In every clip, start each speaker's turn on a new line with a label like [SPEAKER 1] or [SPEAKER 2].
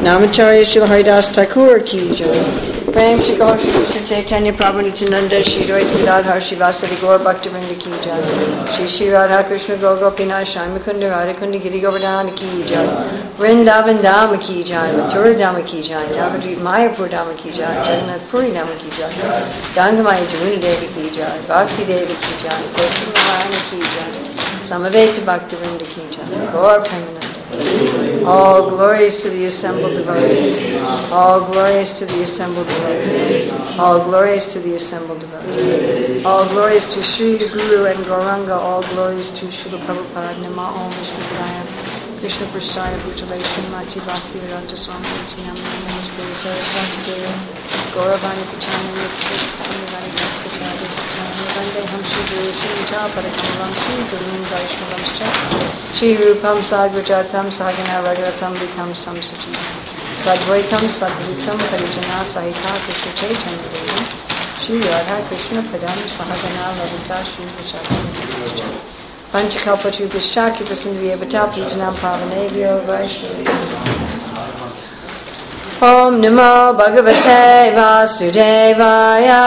[SPEAKER 1] Namacharya Srila Haridas Thakur ki jai. Prem Shri Gaur Shri Chaitanya Prabhu Nityananda Shri Advaita Gadadhar Shri Vasadi Gaur Bhaktivinoda ki jai. Shri Shri Radha Krishna Gopinath Shami Kunda Radhakundi Giri Govardhana ki jai. Vrindavan Dhama ki jai. Mathura Dhama ki jai. Navadvip Mayapur Dhama ki jai. Jagannath Puri Dhama ki jai. Gangamaya Jamuna Devi ki jai. Bhakti Devi ki jai. Tosti Narayana ki jai. Samaveta Bhaktivinoda ki jai. Gaur Premananda. All glories to the assembled devotees. All glories to the assembled devotees. All glories to the assembled devotees. All glories to Sri Guru and Gauranga. All glories to Srila Prabhupada. Nama Om Vishnu Padaya. Krishna Prasthaya Bhutale Srimati Bhakti Vedanta Swami Nityanam Namaste Saraswati Devi Gauravani Pachana Nipsisa Samivani Vaskatari Satani Vande Hamshi Guru Shri Padakamalam Shri Gurun Vaishnavamscha Shri Rupam Sadvajatam Sahagana Ragaratam Vitam Sam Sajivam Sadvaitam Sadvitam Parijana Sahita Krishna Chaitanya Devi Shri Radha Krishna Padam Sahagana Lavita Shri Vajatam Panchakalpatrubhischa Kipasindriya Bhatapritanam Pavanebhyo Vaishnavaya Om Namo Bhagavate Vasudevaya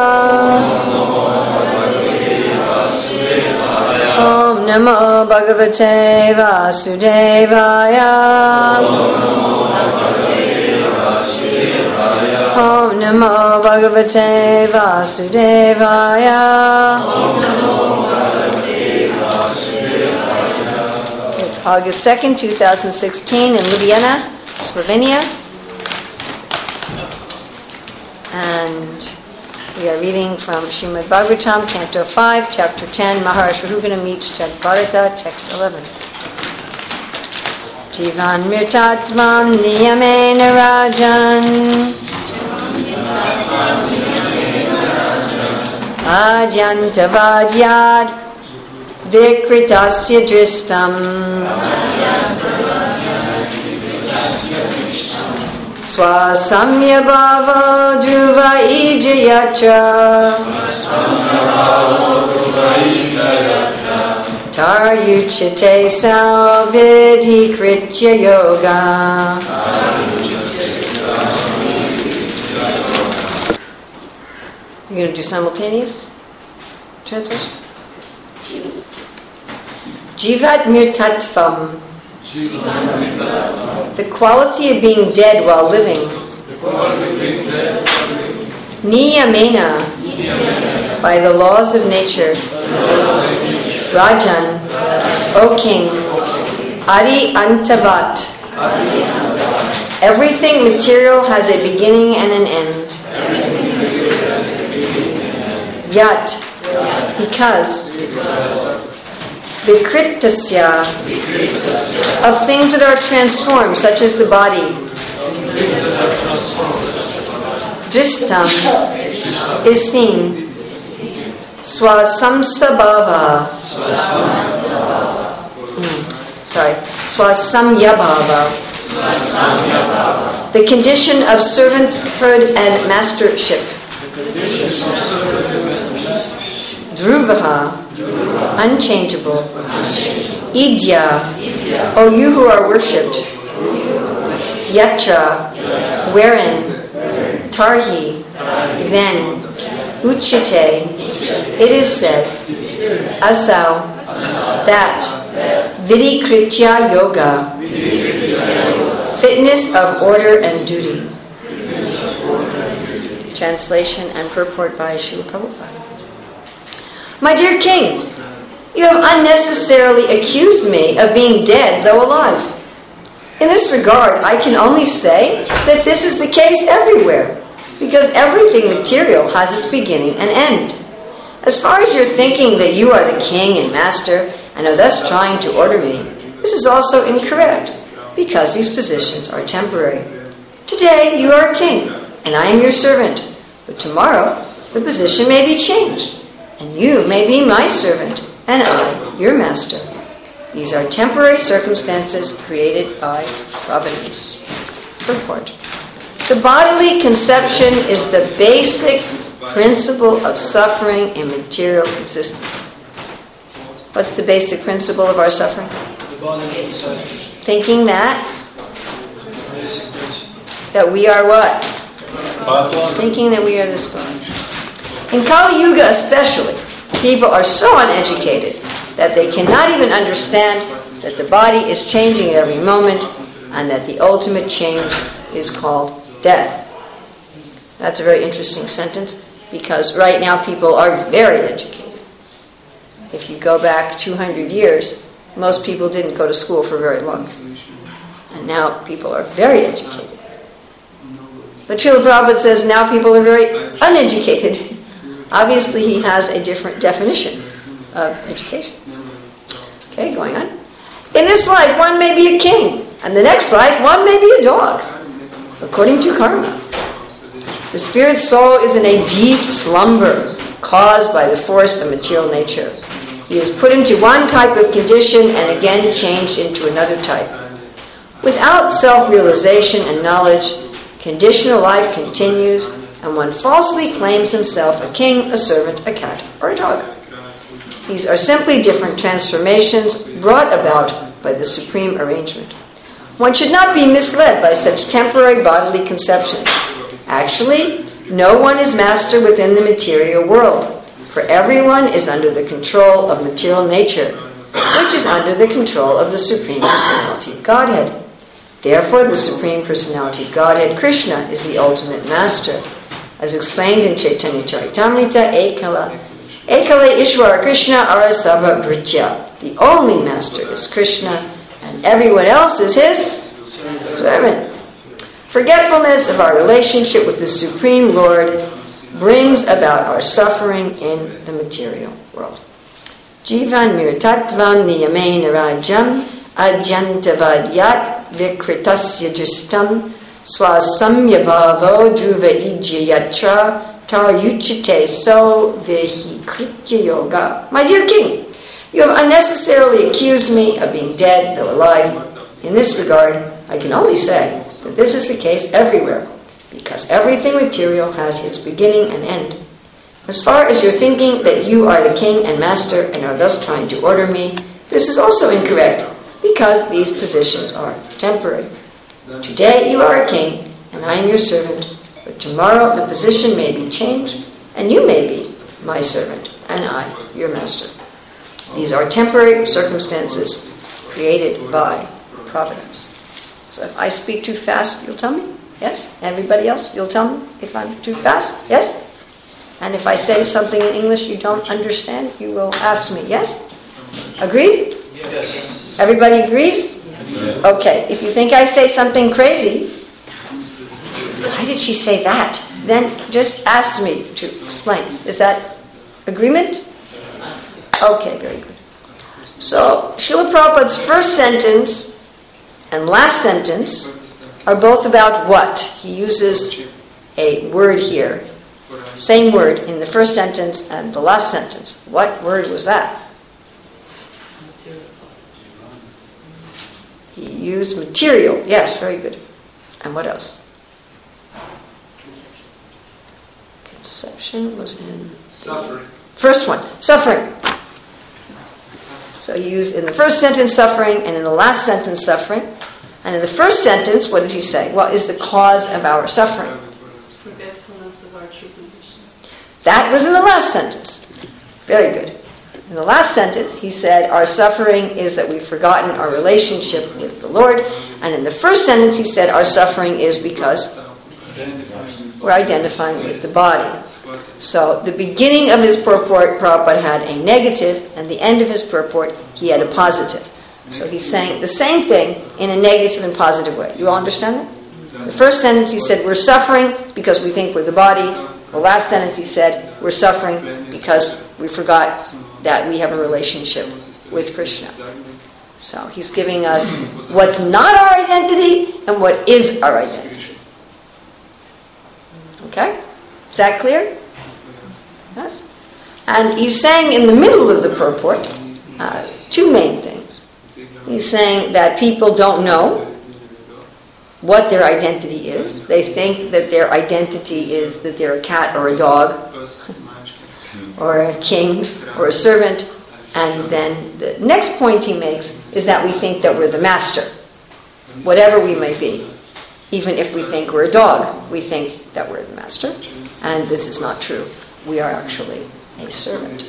[SPEAKER 1] Om Namo Bhagavate Vasudevaya Om Namo Bhagavate Vasudevaya August 2nd, 2016 in Ljubljana, Slovenia. And we are reading from Srimad Bhagavatam, Canto 5, Chapter 10, Maharishi Rahugana meets Jadbharata, Text 11. Jivan mirtatvam niyamena rajan Ajantavadyad Vikritasya dristam Swasamya bhava dhruva ijayatra Taryuchate salvidhi kritya yoga. You're going to do simultaneous translation? Jivat mirtatvam, the quality of being dead while living. Niyamena, by the laws of nature. Rajan, O king. Adi antavat, everything material has a beginning and an end. Yat, because. Vikritasya, of things that are transformed, such as the body. Dristam, is seen. Swasamsabhava, Swasamyabhava, the condition of servanthood and mastership. Dhruvaha, unchangeable. Idya, O you who are worshipped. Yatra, wherein. Tarhi, then. Uchite, it is said. Asau, that. Vidikritya yoga, fitness of order and duty. Translation and purport by Srila Prabhupada. My dear king, you have unnecessarily accused me of being dead, though alive. In this regard, I can only say that this is the case everywhere, because everything material has its beginning and end. As far as your thinking that you are the king and master, and are thus trying to order me, this is also incorrect, because these positions are temporary. Today, you are a king, and I am your servant, but tomorrow, the position may be changed. And you may be my servant, and I, your master. These are temporary circumstances created by providence. Purport. The bodily conception is the basic principle of suffering in material existence. What's the basic principle of our suffering? Thinking that that we are what? Thinking that we are this body. In Kali Yuga especially, people are so uneducated that they cannot even understand that the body is changing at every moment and that the ultimate change is called death. That's a very interesting sentence because right now people are very educated. If you go back 200 years, most people didn't go to school for very long. And now people are very educated. But Srila Prabhupada says now people are very uneducated. Obviously he has a different definition of education. Okay, going on. In this life one may be a king, and the next life one may be a dog, according to karma. The spirit soul is in a deep slumber caused by the force of material nature. He is put into one type of condition and again changed into another type. Without self-realization and knowledge, conditional life continues, and one falsely claims himself a king, a servant, a cat, or a dog. These are simply different transformations brought about by the supreme arrangement. One should not be misled by such temporary bodily conceptions. Actually, no one is master within the material world, for everyone is under the control of material nature, which is under the control of the Supreme Personality of Godhead. Therefore, the Supreme Personality of Godhead, Krishna, is the ultimate master. As explained in Chaitanya Charitamrita, Ekala Ishvara Krishna Arasava Britya. The only master is Krishna, and everyone else is his servant. Forgetfulness of our relationship with the Supreme Lord brings about our suffering in the material world. Jivan mirtatvam niyame narajam adyantavadyat vikritasya dristam swasamyabhavo dhruva ijyayatra taryuchite so vihikritya yoga. My dear king, you have unnecessarily accused me of being dead, though alive. In this regard, I can only say that this is the case everywhere, because everything material has its beginning and end. As far as you're thinking that you are the king and master and are thus trying to order me, this is also incorrect, because these positions are temporary. Today you are a king, and I am your servant, but tomorrow the position may be changed, and you may be my servant, and I your master. These are temporary circumstances created by providence. So if I speak too fast, you'll tell me? Yes? Everybody else, you'll tell me if I'm too fast? Yes? And if I say something in English you don't understand, you will ask me. Yes? Agreed?
[SPEAKER 2] Yes.
[SPEAKER 1] Everybody agrees?
[SPEAKER 2] Yes.
[SPEAKER 1] Okay. If you think I say something crazy, why did she say that? Then just ask me to explain. Is that agreement? Okay, very good. So, Srila Prabhupada's first sentence and last sentence are both about what? He uses a word here. Same word in the first sentence and the last sentence. What word was that? He used material. Yes, very good. And what else? Conception was in...
[SPEAKER 2] Suffering.
[SPEAKER 1] First one, suffering. So he used in the first sentence suffering and in the last sentence suffering. And in the first sentence, what did he say? What is the cause of our suffering?
[SPEAKER 3] Forgetfulness of our true condition.
[SPEAKER 1] That was in the last sentence. Very good. In the last sentence, he said, our suffering is that we've forgotten our relationship with the Lord. And in the first sentence, he said, our suffering is because we're identifying with the body. So the beginning of his purport, Prabhupada had a negative, and the end of his purport, he had a positive. So he's saying the same thing in a negative and positive way. You all understand that? The first sentence he said, we're suffering because we think we're the body. The last sentence he said, we're suffering because we forgot that we have a relationship with Krishna. So he's giving us what's not our identity and what is our identity. Okay? Is that clear? Yes? And he's saying in the middle of the purport two main things. He's saying that people don't know what their identity is. They think that their identity is that they're a cat or a dog or a king or a servant. And then the next point he makes is that we think that we're the master, whatever we may be. Even if we think we're a dog, we think that we're the master. And this is not true. We are actually a servant.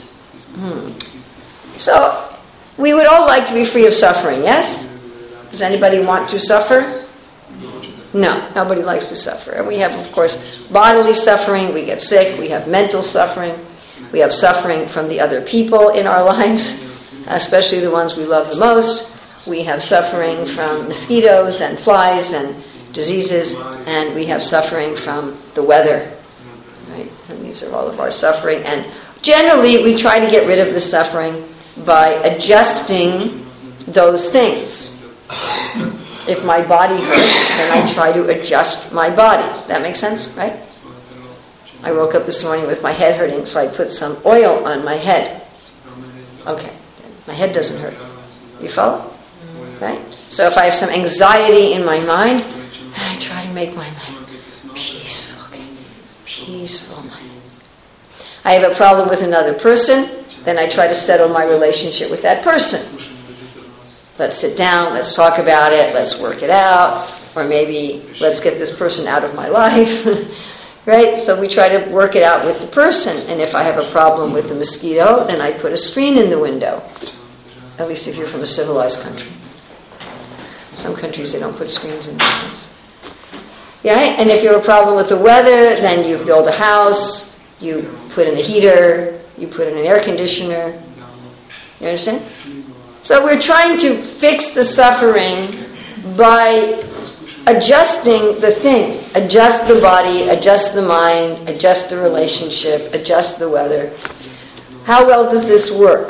[SPEAKER 1] So, we would all like to be free of suffering, yes? Does anybody want to suffer? No, nobody likes to suffer. And we have, of course, bodily suffering. We get sick. We have mental suffering. We have suffering from the other people in our lives, especially the ones we love the most. We have suffering from mosquitoes and flies and diseases, and we have suffering from the weather. Right? And these are all of our suffering. And generally, we try to get rid of the suffering by adjusting those things. If my body hurts, then I try to adjust my body. That makes sense, right? I woke up this morning with my head hurting, so I put some oil on my head. Okay, my head doesn't hurt. You follow? Right? So if I have some anxiety in my mind, I try to make my mind peaceful. Okay? Peaceful mind. I have a problem with another person, then I try to settle my relationship with that person. Let's sit down, let's talk about it, let's work it out, or maybe let's get this person out of my life, right? So we try to work it out with the person, and if I have a problem with the mosquito, then I put a screen in the window, at least if you're from a civilized country. Some countries, they don't put screens in the windows. Yeah, and if you have a problem with the weather, then you build a house, you put in a heater, you put in an air conditioner. You understand? So we're trying to fix the suffering by adjusting the things. Adjust the body, adjust the mind, adjust the relationship, adjust the weather. How well does this work?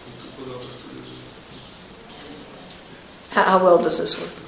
[SPEAKER 1] How well does this work?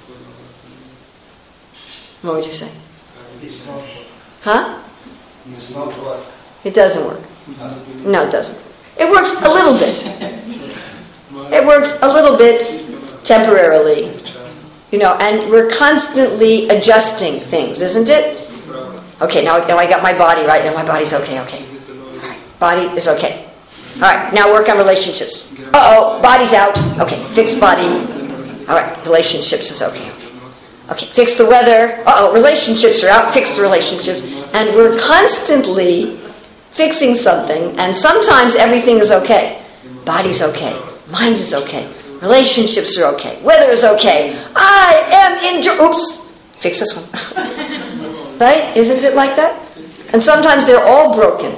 [SPEAKER 1] What would you say?
[SPEAKER 2] It's not work.
[SPEAKER 1] Huh?
[SPEAKER 2] It's not work.
[SPEAKER 1] It doesn't work. No, it doesn't. It works a little bit. It works a little bit temporarily, and we're constantly adjusting things, isn't it? Okay, now I got my body right, now my body's okay. All right, body is okay. All right, now work on relationships. Uh-oh, body's out. Okay, fix body. All right, relationships is okay. Okay, fix the weather. Uh-oh, relationships are out. Fix the relationships. And we're constantly fixing something, and sometimes everything is okay. Body's okay. Mind is okay. Relationships are okay. Weather is okay. I am in joy. Oops. Fix this one. Right? Isn't it like that? And sometimes they're all broken.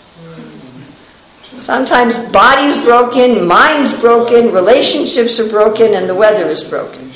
[SPEAKER 1] Sometimes body's broken, mind's broken, relationships are broken, and the weather is broken.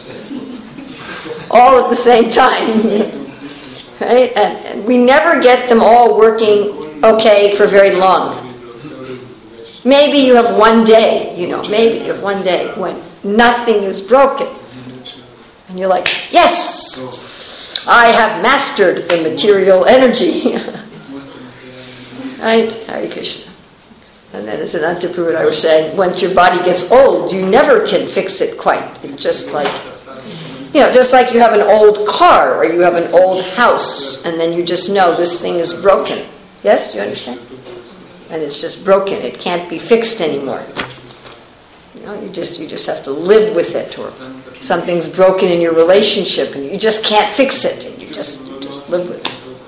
[SPEAKER 1] All at the same time. Right? And we never get them all working okay for very long. Maybe you have one day, maybe you have one day when nothing is broken. And you're like, yes, I have mastered the material energy. Right? Hare Krishna. And then as an Antapurva, I was saying, once your body gets old, you never can fix it quite. It's just like, just like you have an old car or you have an old house, and then you just know this thing is broken. Yes? Do you understand? And it's just broken. It can't be fixed anymore. You just have to live with it. Or something's broken in your relationship and you just can't fix it. And you just live with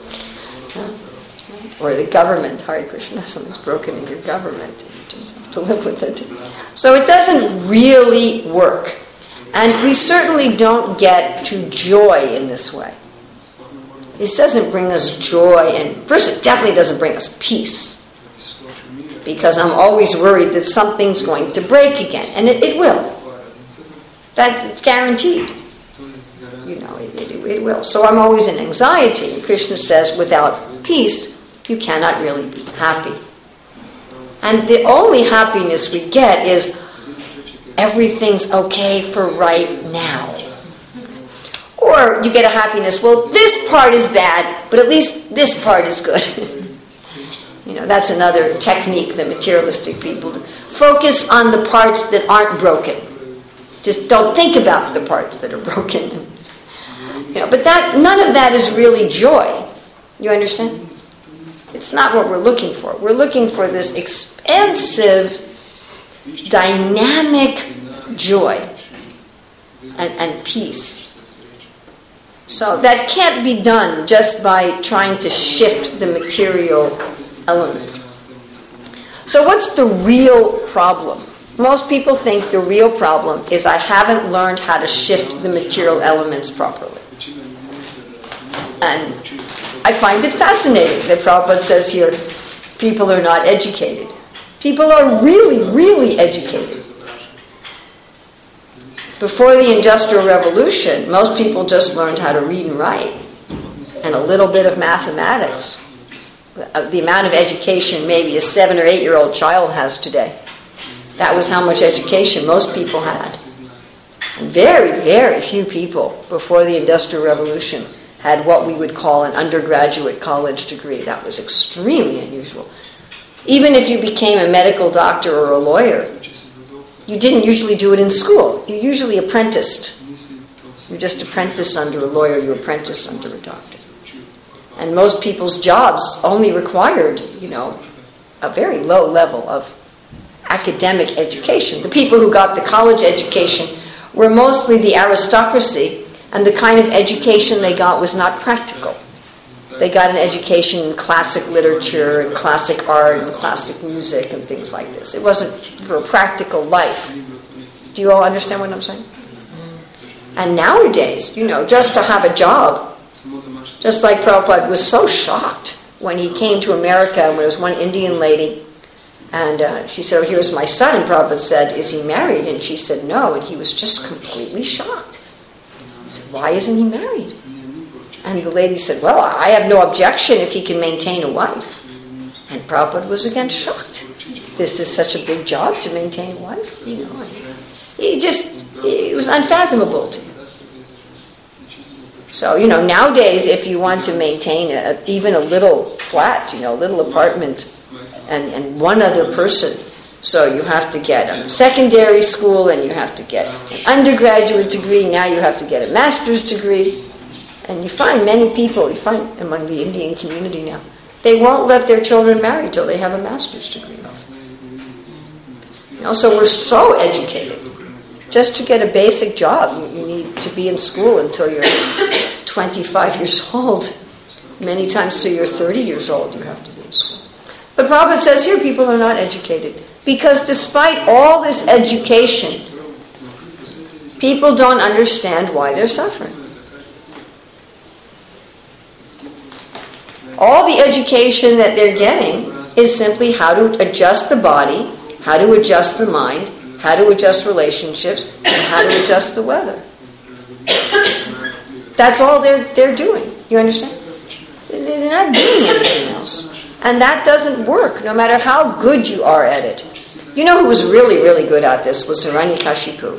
[SPEAKER 1] it. Or the government, Hare Krishna, something's broken in your government. And you just have to live with it. So it doesn't really work. And we certainly don't get to joy in this way. This doesn't bring us joy. And first, it definitely doesn't bring us peace. Because I'm always worried that something's going to break again. And it will. That's guaranteed. It will. So I'm always in anxiety. And Krishna says, without peace, you cannot really be happy. And the only happiness we get is everything's okay for right now. Or you get a happiness, well, this part is bad, but at least this part is good. That's another technique that materialistic people do. Focus on the parts that aren't broken. Just don't think about the parts that are broken. But none of that is really joy. You understand? It's not what we're looking for. We're looking for this expansive, dynamic joy and peace. So that can't be done just by trying to shift the material elements. So what's the real problem? Most people think the real problem is I haven't learned how to shift the material elements properly. And I find it fascinating that Prabhupada says here, people are not educated. People are really, really educated. Before the Industrial Revolution, most people just learned how to read and write and a little bit of mathematics. The amount of education maybe a 7 or 8-year-old child has today. That was how much education most people had. And very, very few people before the Industrial Revolution had what we would call an undergraduate college degree. That was extremely unusual. Even if you became a medical doctor or a lawyer, you didn't usually do it in school. You usually apprenticed. You just apprenticed under a lawyer, you apprenticed under a doctor. And most people's jobs only required, a very low level of academic education. The people who got the college education were mostly the aristocracy, and the kind of education they got was not practical. They got an education in classic literature and classic art and classic music and things like this. It wasn't for a practical life. Do you all understand what I'm saying? And nowadays, just to have a job, just like Prabhupada was so shocked when he came to America, and there was one Indian lady, and she said, "Oh, here's my son," and Prabhupada said, "Is he married?" And she said, "No," and he was just completely shocked. He said, "Why isn't he married?" And the lady said, "Well, I have no objection if he can maintain a wife." And Prabhupada was again shocked. This is such a big job to maintain a wife, It was unfathomable to him. So, nowadays, if you want to maintain even a little flat, a little apartment, and one other person, so you have to get a secondary school, and you have to get an undergraduate degree, now you have to get a master's degree. And you find many people, among the Indian community now, they won't let their children marry till they have a master's degree. So we're so educated. Just to get a basic job, you need to be in school until you're 25 years old. Many times till you're 30 years old, you have to be in school. But Prabhupada says here people are not educated. Because despite all this education, people don't understand why they're suffering. All the education that they're getting is simply how to adjust the body, how to adjust the mind, how to adjust relationships, and how to adjust the weather. That's all they're doing. You understand? They're not doing anything else. And that doesn't work, no matter how good you are at it. You know who was really, really good at this was Hiranyakashipu.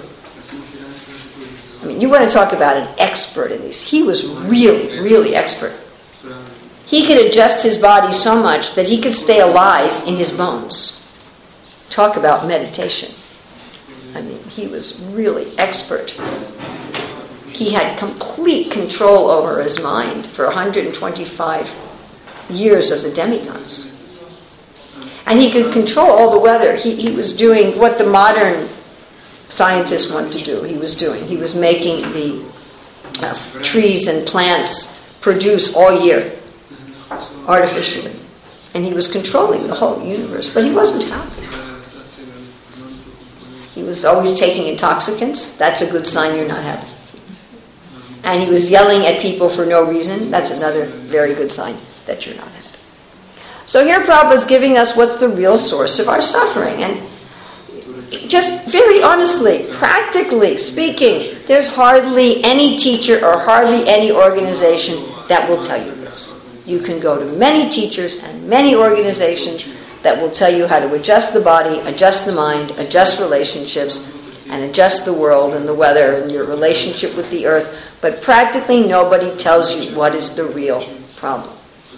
[SPEAKER 1] I mean, you want to talk about an expert in this. He was really, really expert. He could adjust his body so much that he could stay alive in his bones. Talk about meditation. I mean, he was really expert. He had complete control over his mind for 125 years of the demigods. And he could control all the weather. He was doing what the modern scientists want to do. He was making the trees and plants produce all year artificially. And he was controlling the whole universe. But he wasn't happy. He was always taking intoxicants. That's a good sign you're not happy. And he was yelling at people for no reason. That's another very good sign that you're not happy. So here Prabhupada's giving us what's the real source of our suffering. And just very honestly, practically speaking, there's hardly any teacher or hardly any organization that will tell you this. You can go to many teachers and many organizations that will tell you how to adjust the body, adjust the mind, adjust relationships, and adjust the world and the weather and your relationship with the earth. But practically nobody tells you what is the real problem.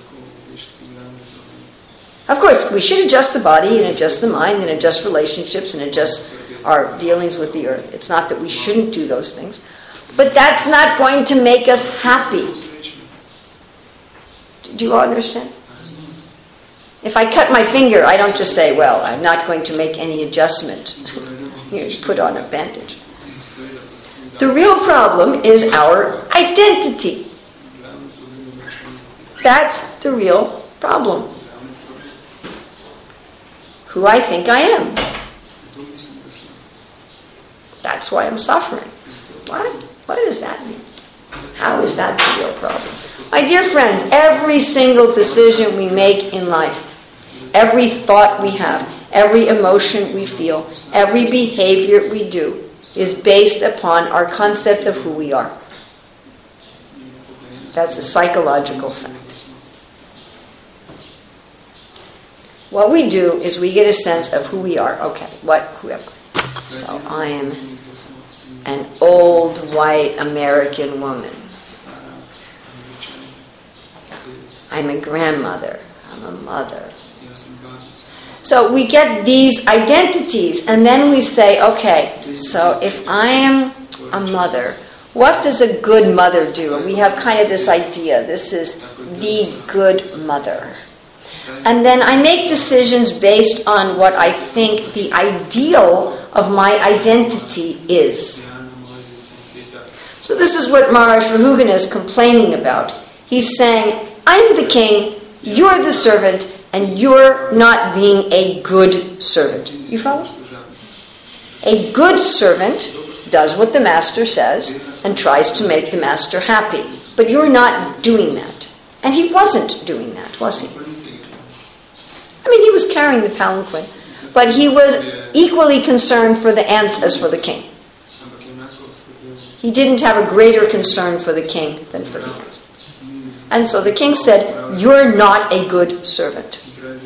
[SPEAKER 1] Of course, we should adjust the body and adjust the mind and adjust relationships and adjust our dealings with the earth. It's not that we shouldn't do those things. But that's not going to make us happy. Do you all understand? If I cut my finger, I don't just say, well, I'm not going to make any adjustment. You put on a bandage. The real problem is our identity. That's the real problem. Who I think I am. That's why I'm suffering. What does that mean? How is that the real problem? My dear friends, every single decision we make in life, every thought we have, every emotion we feel, every behavior we do is based upon our concept of who we are. That's a psychological fact. What we do is we get a sense of who we are. Okay, whoever. So I am an old white American woman. I'm a grandmother. I'm a mother. So we get these identities and then we say, okay, so if I am a mother, what does a good mother do? And we have kind of this idea, this is the good mother. And then I make decisions based on what I think the ideal of my identity is. So this is what Maharaj Rahugan is complaining about. He's saying, I'm the king, you're the servant, and you're not being a good servant. You follow? A good servant does what the master says and tries to make the master happy. But you're not doing that. And he wasn't doing that, was he? I mean, he was carrying the palanquin, but he was equally concerned for the ants as for the king. He didn't have a greater concern for the king than for the ants. And so the king said, you're not a good servant.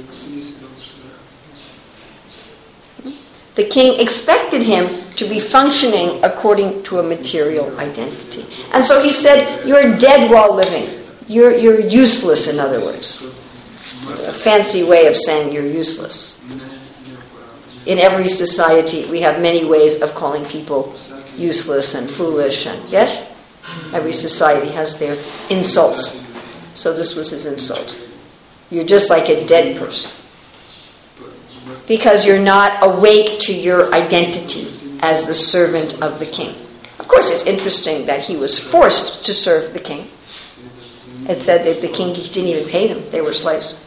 [SPEAKER 1] The king expected him to be functioning according to a material identity. And so he said, you're dead while living. You're useless, in other words. A fancy way of saying you're useless. In every society, we have many ways of calling people useless and foolish. And yes? Every society has their insults. So this was his insult. You're just like a dead person. Because you're not awake to your identity as the servant of the king. Of course, it's interesting that he was forced to serve the king. It said that the king didn't even pay them. They were slaves.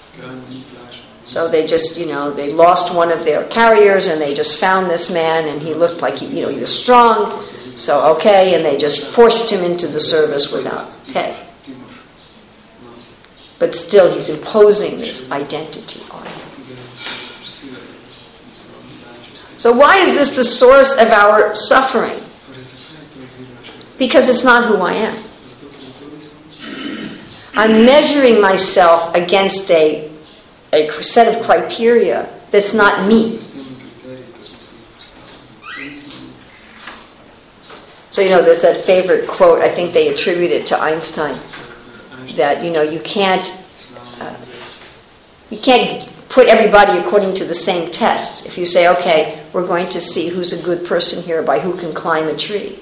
[SPEAKER 1] So they just, they lost one of their carriers and they just found this man and he looked like, he was strong. So, okay, and they just forced him into the service without pay. But still, he's imposing this identity on him. So why is this the source of our suffering? Because it's not who I am. I'm measuring myself against a set of criteria that's not me. So, there's that favorite quote, I think they attribute it to Einstein, that, you can't put everybody according to the same test. If you say, okay, we're going to see who's a good person here by who can climb a tree.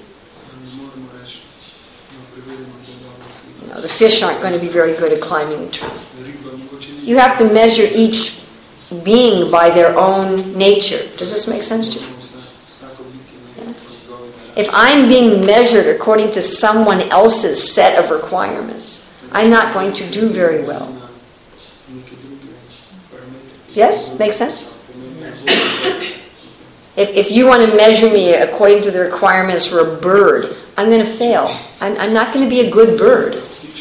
[SPEAKER 1] The fish aren't going to be very good at climbing a tree. You have to measure each being by their own nature. Does this make sense to you? Yes. If I'm being measured according to someone else's set of requirements, I'm not going to do very well. Yes? Makes sense? If you want to measure me according to the requirements for a bird, I'm going to fail. I'm not going to be a good bird.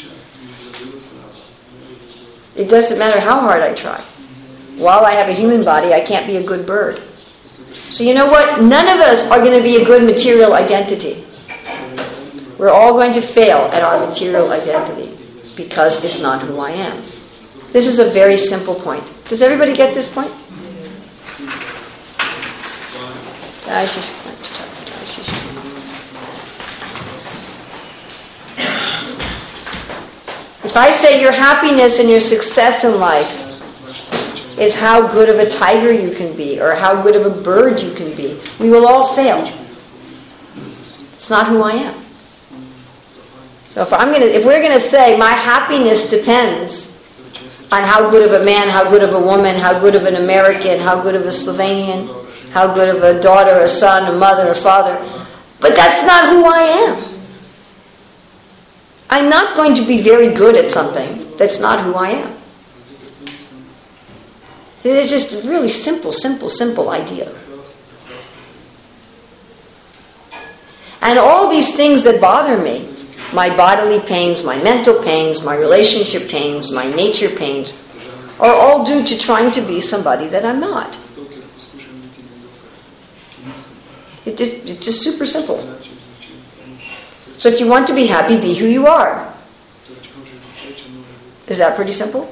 [SPEAKER 1] It doesn't matter how hard I try. While I have a human body, I can't be a good bird. So you know what? None of us are going to be a good material identity. We're all going to fail at our material identity because it's not who I am. This is a very simple point. Does everybody get this point? If I say your happiness and your success in life is how good of a tiger you can be or how good of a bird you can be, we will all fail. It's not who I am. So if we're going to say my happiness depends on how good of a man, how good of a woman, how good of an American, how good of a Slovenian, how good of a daughter, a son, a mother, a father, But that's not who I am. I'm not going to be very good at something that's not who I am. It's just a really simple idea. And all these things that bother me, my bodily pains, my mental pains, my relationship pains, my nature pains, are all due to trying to be somebody that I'm not. It's just super simple. So if you want to be happy, be who you are. Is that pretty simple?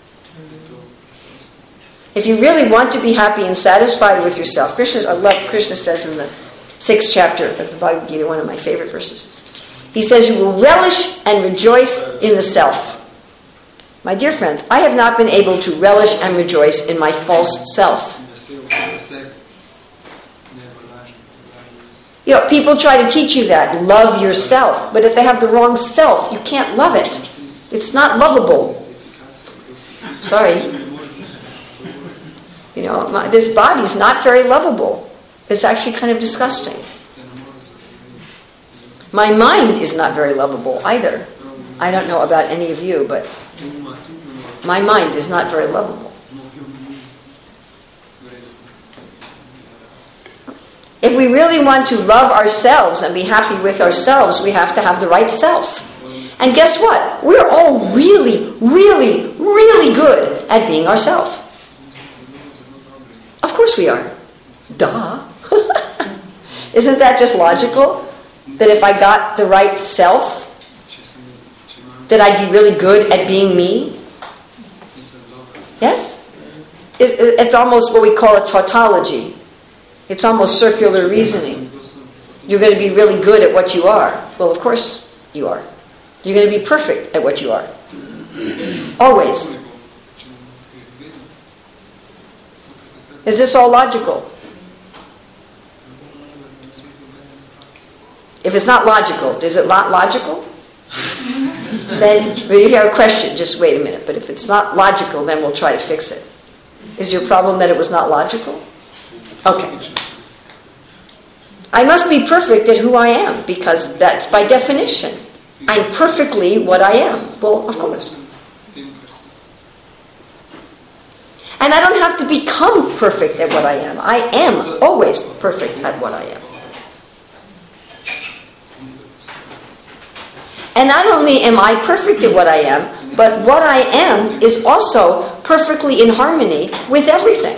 [SPEAKER 1] If you really want to be happy and satisfied with yourself, Krishna says in the 6th chapter of the Bhagavad Gita, one of my favorite verses, he says, you will relish and rejoice in the self. My dear friends, I have not been able to relish and rejoice in my false self. You know, people try to teach you that. Love yourself. But if they have the wrong self, you can't love it. It's not lovable. Sorry. You know, this body is not very lovable. It's actually kind of disgusting. My mind is not very lovable either. I don't know about any of you, but my mind is not very lovable. If we really want to love ourselves and be happy with ourselves, we have to have the right self. And guess what? We're all really, really, really good at being ourselves. Of course we are. Duh. Isn't that just logical? That if I got the right self, that I'd be really good at being me? Yes? It's almost what we call a tautology. It's almost circular reasoning. You're going to be really good at what you are. Well, of course you are. You're going to be perfect at what you are. Always. Is this all logical? If it's not logical, is it not logical? Then, if you have a question, just wait a minute. But if it's not logical, then we'll try to fix it. Is your problem that it was not logical? Okay. I must be perfect at who I am, because that's by definition. I'm perfectly what I am. Well, of course. And I don't have to become perfect at what I am. I am always perfect at what I am. And not only am I perfect at what I am, but what I am is also perfectly in harmony with everything.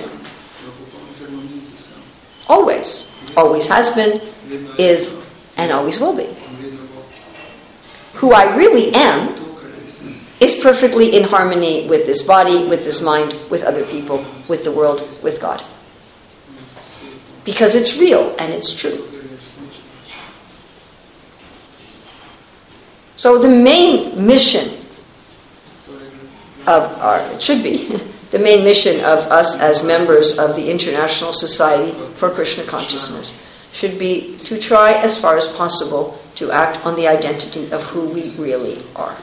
[SPEAKER 1] Always. Always has been, is, and always will be. Who I really am is perfectly in harmony with this body, with this mind, with other people, with the world, with God. Because it's real and it's true. So the main mission it should be, the main mission of us as members of the International Society for Krishna Consciousness should be to try as far as possible to act on the identity of who we really are.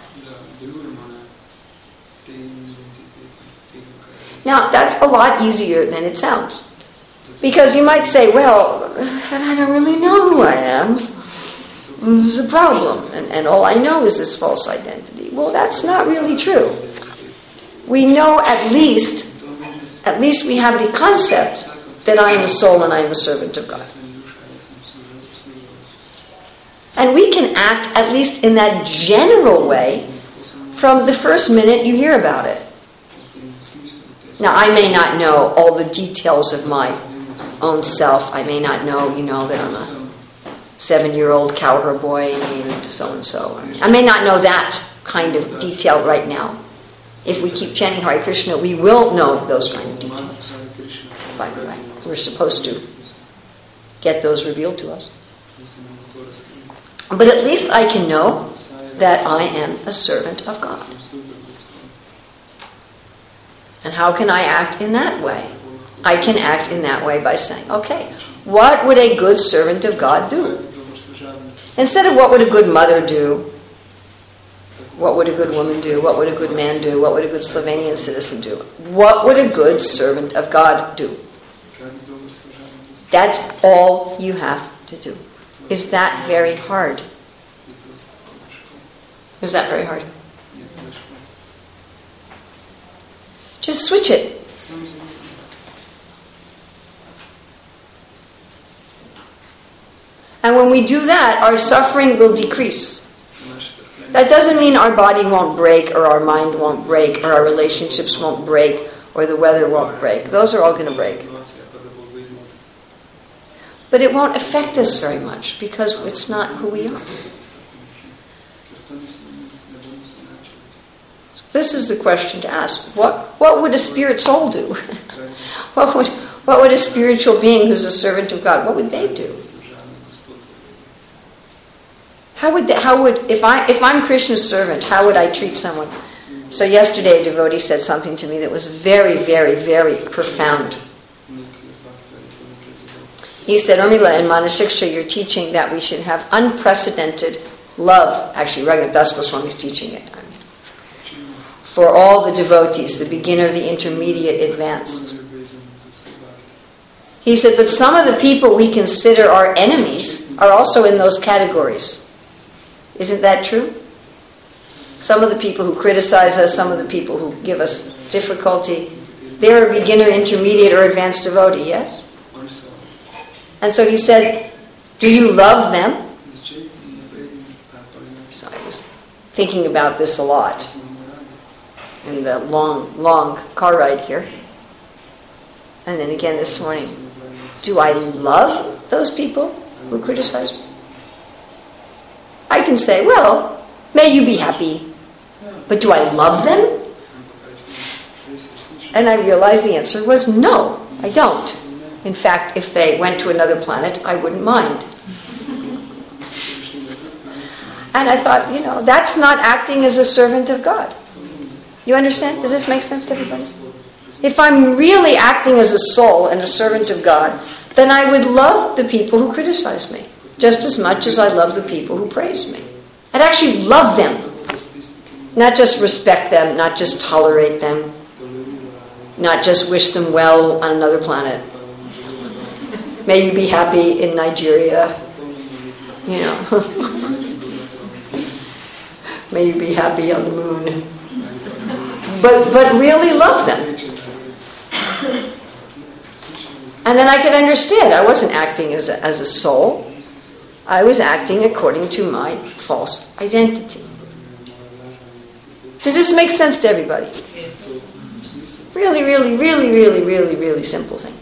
[SPEAKER 1] Now, that's a lot easier than it sounds. Because you might say, well, but I don't really know who I am. There's a problem. And all I know is this false identity. Well, that's not really true. We know at least we have the concept that I am a soul and I am a servant of God. And we can act, at least in that general way, from the first minute you hear about it. Now, I may not know all the details of my own self. I may not know, that I'm a 7-year-old cowherd boy named so-and-so. I may not know that kind of detail right now. If we keep chanting Hare Krishna, we will know those kind of details. By the way, we're supposed to get those revealed to us. But at least I can know that I am a servant of God. And how can I act in that way? I can act in that way by saying, okay, what would a good servant of God do? Instead of what would a good mother do, what would a good woman do, what would a good man do, what would a good Slovenian citizen do, what would a good servant of God do? That's all you have to do. Is that very hard?
[SPEAKER 2] Je to težko.
[SPEAKER 1] Is that very hard?
[SPEAKER 2] Je to težko.
[SPEAKER 1] Just switch it.
[SPEAKER 2] Samo zamenjam.
[SPEAKER 1] And when we do that, our suffering will decrease.
[SPEAKER 2] Se naše trpljenje.
[SPEAKER 1] That doesn't mean our body won't break, or our mind won't break, or our relationships won't break, or the weather won't break. Those are all going to break.
[SPEAKER 2] Situacija kada Bog vidi od
[SPEAKER 1] But it won't affect us very much, because it's not who we are.
[SPEAKER 2] jer to ne budemo se načeli isto.
[SPEAKER 1] This is the question to ask. What would a spirit soul do?
[SPEAKER 2] Kraj
[SPEAKER 1] What would a spiritual being who's a servant of God, what would they do?
[SPEAKER 2] služavanja Gospodu.
[SPEAKER 1] How would if I'm Krishna's servant, how would I treat someone? So yesterday a devotee said something to me that was very, very, very profound. He said, Urmila, in Manashiksha you're teaching that we should have unprecedented love. Actually, Raghunath Goswami is teaching it. For all the devotees, the beginner, the intermediate, advanced. He said, but some of the people we consider our enemies are also in those categories. Isn't that true? Some of the people who criticize us, some of the people who give us difficulty, they're a beginner, intermediate, or advanced devotee, yes? And so he said, do you love them? So I was thinking about this a lot in the long car ride here. And then again this morning. Do I love those people who criticize me? I can say, well, may you be happy. But do I love them? And I realized the answer was no, I don't. In fact, if they went to another planet, I wouldn't mind. And I thought, that's not acting as a servant of God. You understand? Does this make sense to everybody? If I'm really acting as a soul and a servant of God, then I would love the people who criticize me just as much as I love the people who praise me. I'd actually love them. Not just respect them, not just tolerate them, not just wish them well on another planet. May you be happy in Nigeria. May you be happy on the moon. But really love them. And then I could understand. I wasn't acting as a soul. I was acting according to my false identity. Does this make sense to everybody? Really, really, really, really, really, really simple thing.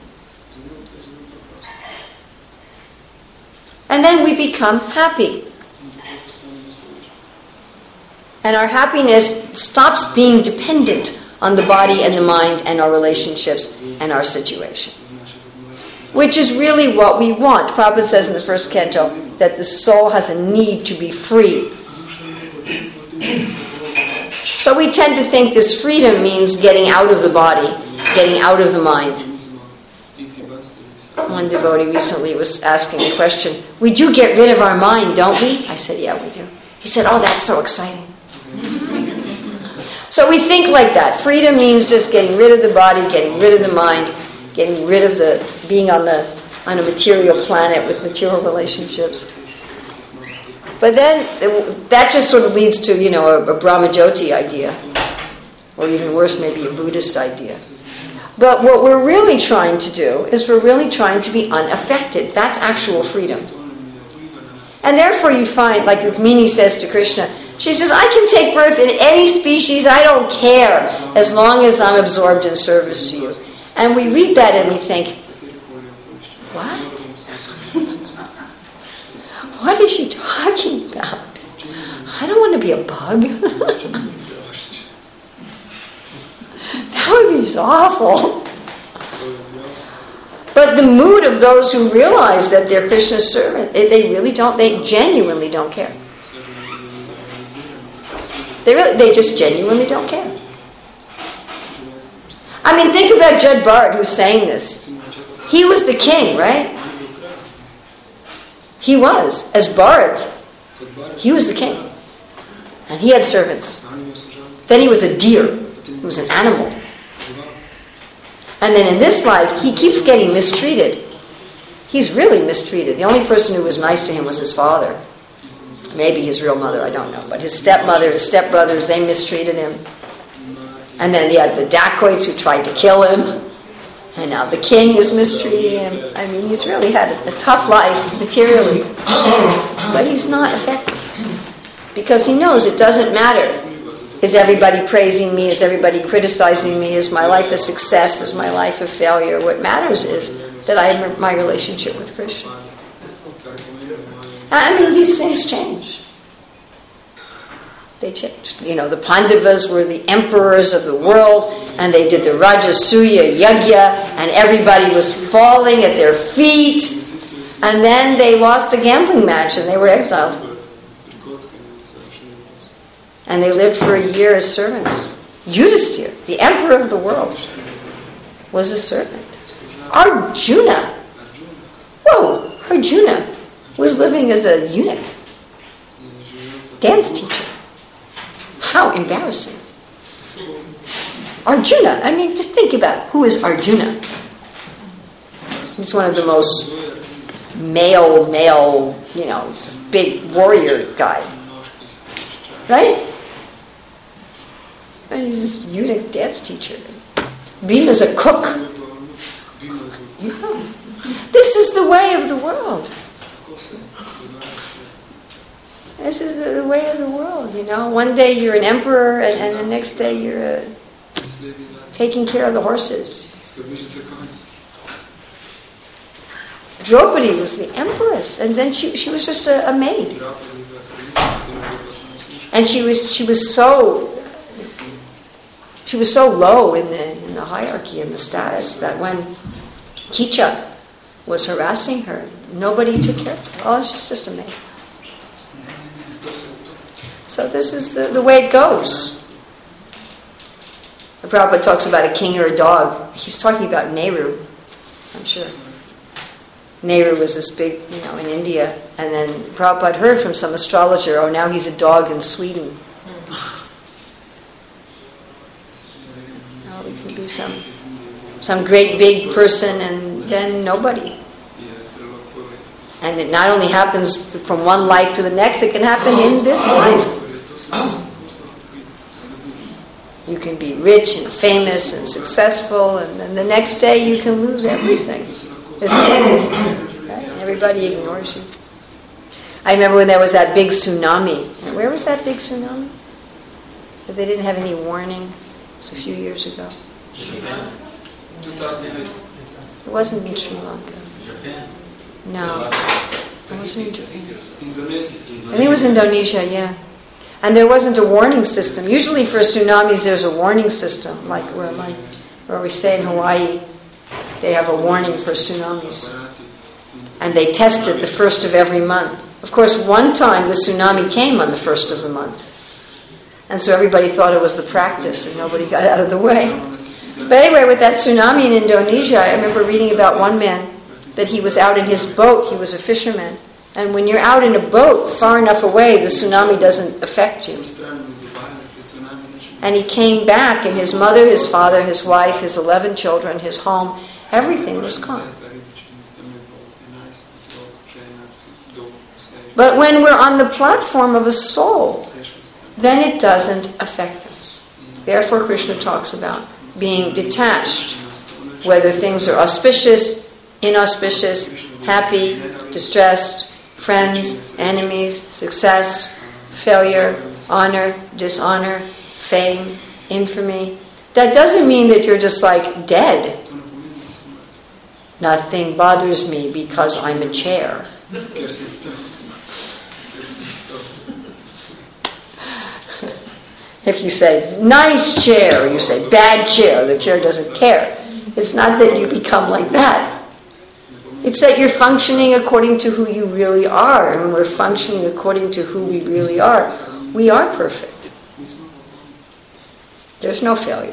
[SPEAKER 1] And then we become happy. And our happiness stops being dependent on the body and the mind and our relationships and our situation. Which is really what we want. Prabhupada says in the first canto that the soul has a need to be free. So we tend to think this freedom means getting out of the body, getting out of the mind. One devotee recently was asking the question, we do get rid of our mind, don't we? I said, yeah, we do. He said, oh, that's so exciting. So we think like that. Freedom means just getting rid of the body, getting rid of the mind, getting rid of the being on a material planet with material relationships. But then that just sort of leads to, a Brahmajyoti idea. Or even worse, maybe a Buddhist idea. But what we're really trying to do is we're really trying to be unaffected. That's actual freedom. And therefore you find, like Rukmini says to Krishna, she says, I can take birth in any species, I don't care, as long as I'm absorbed in service to you. And we read that and we think, what? What is she talking about? I don't want to be a bug. That would be so awful. But the mood of those who realize that they're Krishna's servant, they really don't, they genuinely don't care. They just genuinely don't care. I mean, think about Jud Bharat who's saying this. He was the king, right? He was. As Bharat, he was the king. And he had servants. Then he was a deer. He was an animal. And then in this life, he keeps getting mistreated. He's really mistreated. The only person who was nice to him was his father. Maybe his real mother, I don't know. But his stepmother, his stepbrothers, they mistreated him. And then you had the dacoits who tried to kill him. And now the king is mistreating him. I mean, he's really had a tough life materially. But he's not affected. Because he knows it doesn't matter. Is everybody praising me? Is everybody criticizing me? Is my life a success? Is my life a failure? What matters is that I have my relationship with Krishna. I mean, these things change. They changed. You know, the Pandavas were the emperors of the world, and they did the Rajasuya Yajna, and everybody was falling at their feet. And then they lost a gambling match, and they were exiled. And they lived for a year as servants. Yudhisthira, the emperor of the world, was a servant. Arjuna, Arjuna was living as a eunuch, dance teacher. How embarrassing. Arjuna, I mean, just think about who is Arjuna. He's one of the most male, you know, he's this big warrior guy. Right? And he's this eunuch dance teacher. Bhima's a cook. Yeah. This is the way of the world. This is the way of the world, you know. One day you're an emperor, and the next day you're taking care of the horses. Draupadi was the empress, and then she was just a maid. And she was so low in the hierarchy and the status that when Kichak was harassing her, nobody took care of her. Oh, it's just a maid. So this is the way it goes. The Prabhupada talks about a king or a dog. He's talking about Nehru, I'm sure. Nehru was this big, you know, in India. And then Prabhupada heard from some astrologer, oh, now he's a dog in Sweden. Oh, he can be some great big person and then nobody. And it not only happens from one life to the next, it can happen in this life. You can be rich and famous and successful, and then the next day you can lose everything. Right? Everybody ignores you. I remember when there was that big tsunami. And where was that big tsunami? But they didn't have any warning. It was a few years ago.
[SPEAKER 2] 2008.
[SPEAKER 1] It wasn't in Sri Lanka. No. It wasn't in Japan.
[SPEAKER 2] Indonesia.
[SPEAKER 1] I think it was Indonesia, yeah. And there wasn't a warning system. Usually for tsunamis there's a warning system, like where we stay in Hawaii. They have a warning for tsunamis. And they test it the first of every month. Of course, one time the tsunami came on the first of the month. And so everybody thought it was the practice and nobody got out of the way. But anyway, with that tsunami in Indonesia, I remember reading about one man that he was out in his boat. He was a fisherman. And when you're out in a boat far enough away, the tsunami doesn't affect you. And he came back, and his mother, his father, his wife, his 11 children, his home, everything was gone. But when we're on the platform of a soul, then it doesn't affect us. Therefore, Krishna talks about being detached, whether things are auspicious, inauspicious, happy, distressed, friends, enemies, success, failure, honor, dishonor, fame, infamy. That doesn't mean that you're just like dead. Nothing bothers me because I'm a chair. If you say, nice chair, or you say, bad chair, the chair doesn't care. It's not that you become like that. It's that you're functioning according to who you really are. And when we're functioning according to who we really are, we are perfect. There's no failure.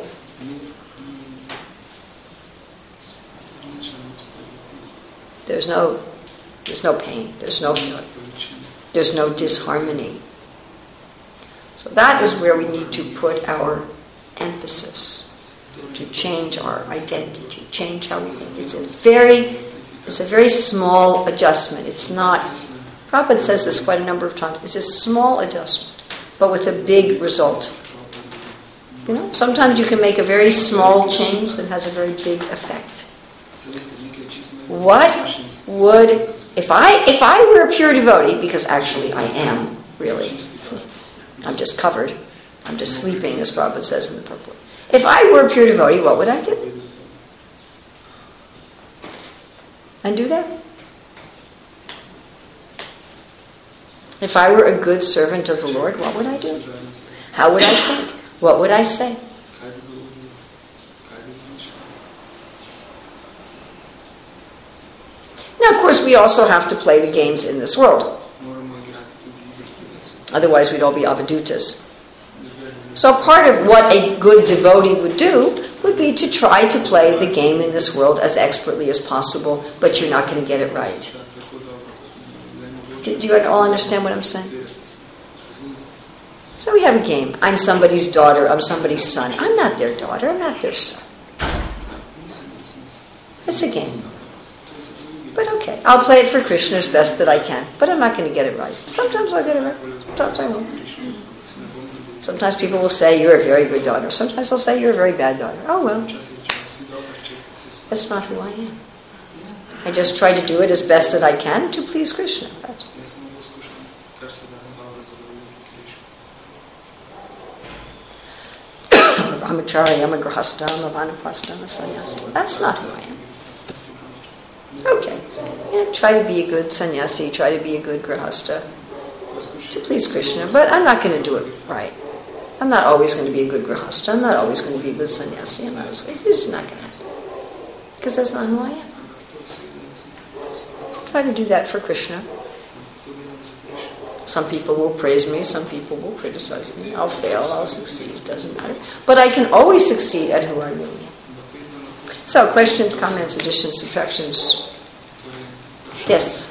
[SPEAKER 1] There's no pain. There's no failure. There's no disharmony. So that is where we need to put our emphasis, to change our identity, change how we think. It's a very It's a very small adjustment. It's not, Prabhupada says this quite a number of times, it's a small adjustment, but with a big result. You know, sometimes you can make a very small change that has a very big effect. What would, if I were a pure devotee, because actually I am, really, I'm just covered, I'm just sleeping, as Prabhupada says in the purport. If I were a pure devotee, what would I do? And do that. If I were a good servant of the Lord, what would I do? How would I think? What would I say? Now, of course, we also have to play the games in this world. Otherwise, we'd all be avadutas. So part of what a good devotee would do would be to try to play the game in this world as expertly as possible, but you're not going to get it right. Do you all understand what I'm saying? So we have a game. I'm somebody's daughter, I'm somebody's son. I'm not their daughter, I'm not their son. It's a game. But okay, I'll play it for Krishna as best that I can, but I'm not going to get it right. Sometimes I'll get it right, sometimes I won't. Sometimes people will say, you're a very good daughter. Sometimes they'll say, you're a very bad daughter. Oh well. That's not who I am. I just try to do it as best that I can to please Krishna. That's all. I'm a brahmachari, I'm a grahastha, I'm a vanaprastha, I'm a sannyasi. That's not who I am. Okay. Yeah, try to be a good sannyasi, try to be a good grahastha to please Krishna, but I'm not going to do it right. I'm not always going to be a good grahastha. I'm not always going to be a good sannyasi. It's just not going to happen. Because that's not who I am. Try to do that for Krishna. Some people will praise me, some people will criticize me. I'll fail, I'll succeed, it doesn't matter. But I can always succeed at who I really am. So, questions, comments, additions, subtractions? Yes?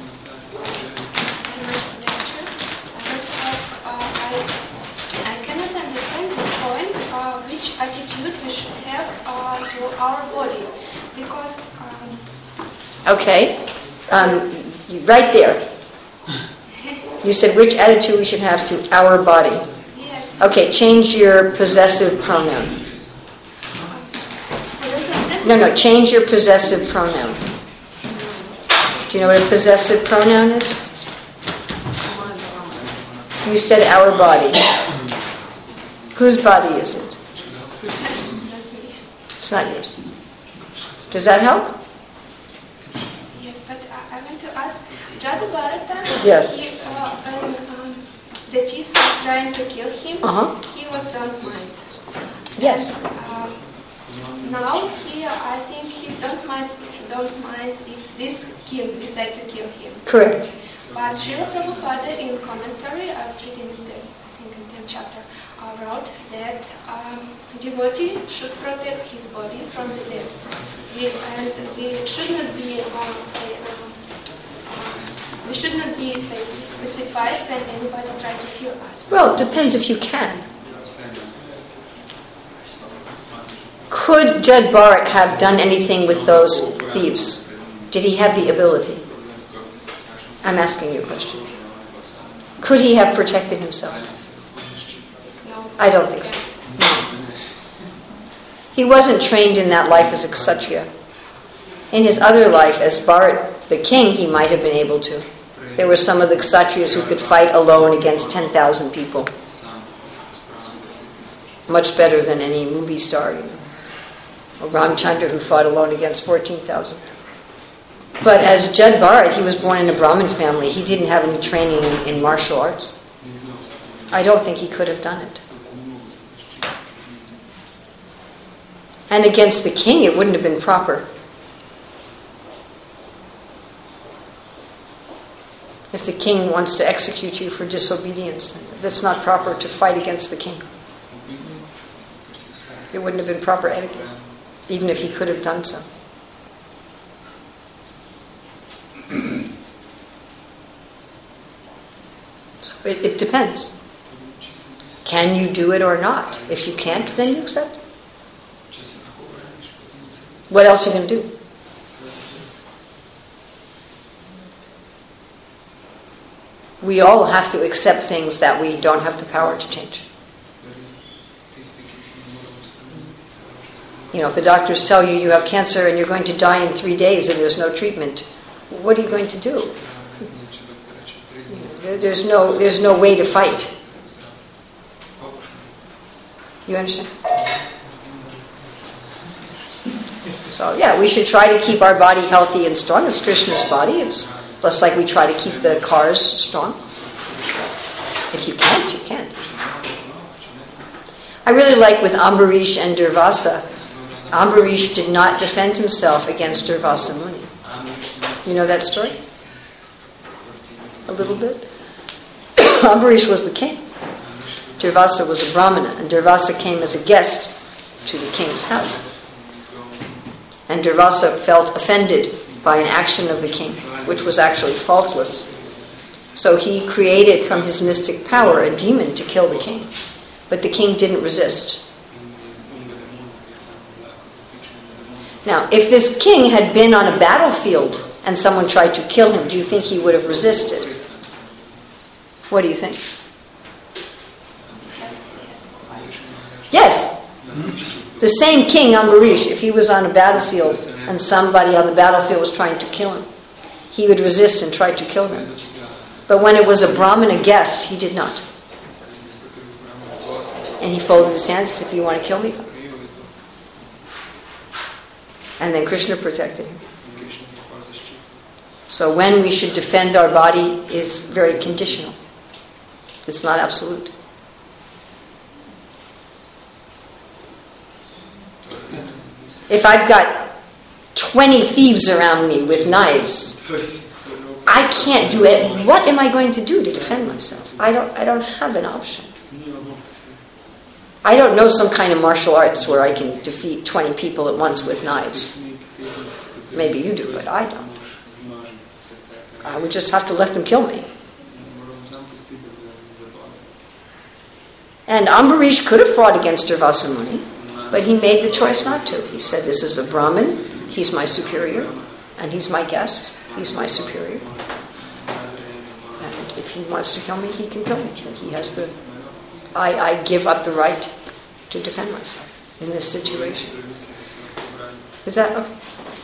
[SPEAKER 4] I cannot understand this point, which attitude we should have to our body. Because...
[SPEAKER 1] Okay. Right there. You said which attitude we should have to our body.
[SPEAKER 4] Yes.
[SPEAKER 1] Okay, change your possessive pronoun. No, change your possessive pronoun. Do you know what a possessive pronoun is? You said our body. Whose body is it? It's not yours. Does that help?
[SPEAKER 4] Yes, but I want to ask, Jada Bharata,
[SPEAKER 1] Yes.
[SPEAKER 4] when the chief was trying to kill him, he was don't mind.
[SPEAKER 1] Yes.
[SPEAKER 4] Now I think he don't mind if this king decide to kill him.
[SPEAKER 1] Correct.
[SPEAKER 4] But Srila Prabhupada in commentary, I was reading in the 10th chapter, wrote that devotee should protect his body from the death. We should not be pacified when anybody tries to kill us.
[SPEAKER 1] Well, it depends if you can. Could Jad Bharat have done anything with those thieves? Did he have the ability? I'm asking you a question. Could he have protected himself?
[SPEAKER 4] No.
[SPEAKER 1] I don't think so. No. He wasn't trained in that life as a kshatriya. In his other life as Bharat the king, he might have been able to. There were some of the kshatriyas who could fight alone against 10,000 people. Much better than any movie star, you know. Or Ramchandra, who fought alone against 14,000. But as Jad Bharat, he was born in a Brahmin family. He didn't have any training in martial arts. I don't think he could have done it. And against the king, it wouldn't have been proper. If the king wants to execute you for disobedience, that's not proper to fight against the king. It wouldn't have been proper etiquette, even if he could have done so. So it depends. Can you do it or not? If you can't, then you accept it. What else are you going to do? We all have to accept things that we don't have the power to change. You know, if the doctors tell you you have cancer and you're going to die in 3 days and there's no treatment, what are you going to do? There's no way to fight. You understand? So yeah, we should try to keep our body healthy and strong. It's Krishna's body. It's just like we try to keep the cars strong. If you can't, you can't. I really like with Ambarish and Durvasa. Ambarish did not defend himself against Durvasa Muni. You know that story? A little bit? Ambarish was the king. Durvasa was a brahmana, and Durvasa came as a guest to the king's house. And Durvasa felt offended by an action of the king, which was actually faultless. So he created from his mystic power a demon to kill the king. But the king didn't resist. Now, if this king had been on a battlefield and someone tried to kill him, do you think he would have resisted? What do you think? Yes. The same king, Ambarish, if he was on a battlefield and somebody on the battlefield was trying to kill him, he would resist and try to kill him. But when it was a Brahmana guest, he did not. And he folded his hands and said, if you want to kill me, come. And then Krishna protected him. So when we should defend our body is very conditional. It's not absolute. If I've got 20 thieves around me with knives, I can't do it. What am I going to do to defend myself? I don't have an option. I don't know some kind of martial arts where I can defeat 20 people at once with knives. Maybe you do, but I don't. I would just have to let them kill me. And Ambarish could have fought against Durvasa Muni, but he made the choice not to. He said, this is a Brahmin, he's my superior, and he's my guest, he's my superior. And if he wants to kill me, he can kill me. He has the... I give up the right to defend myself in this situation. Is that okay?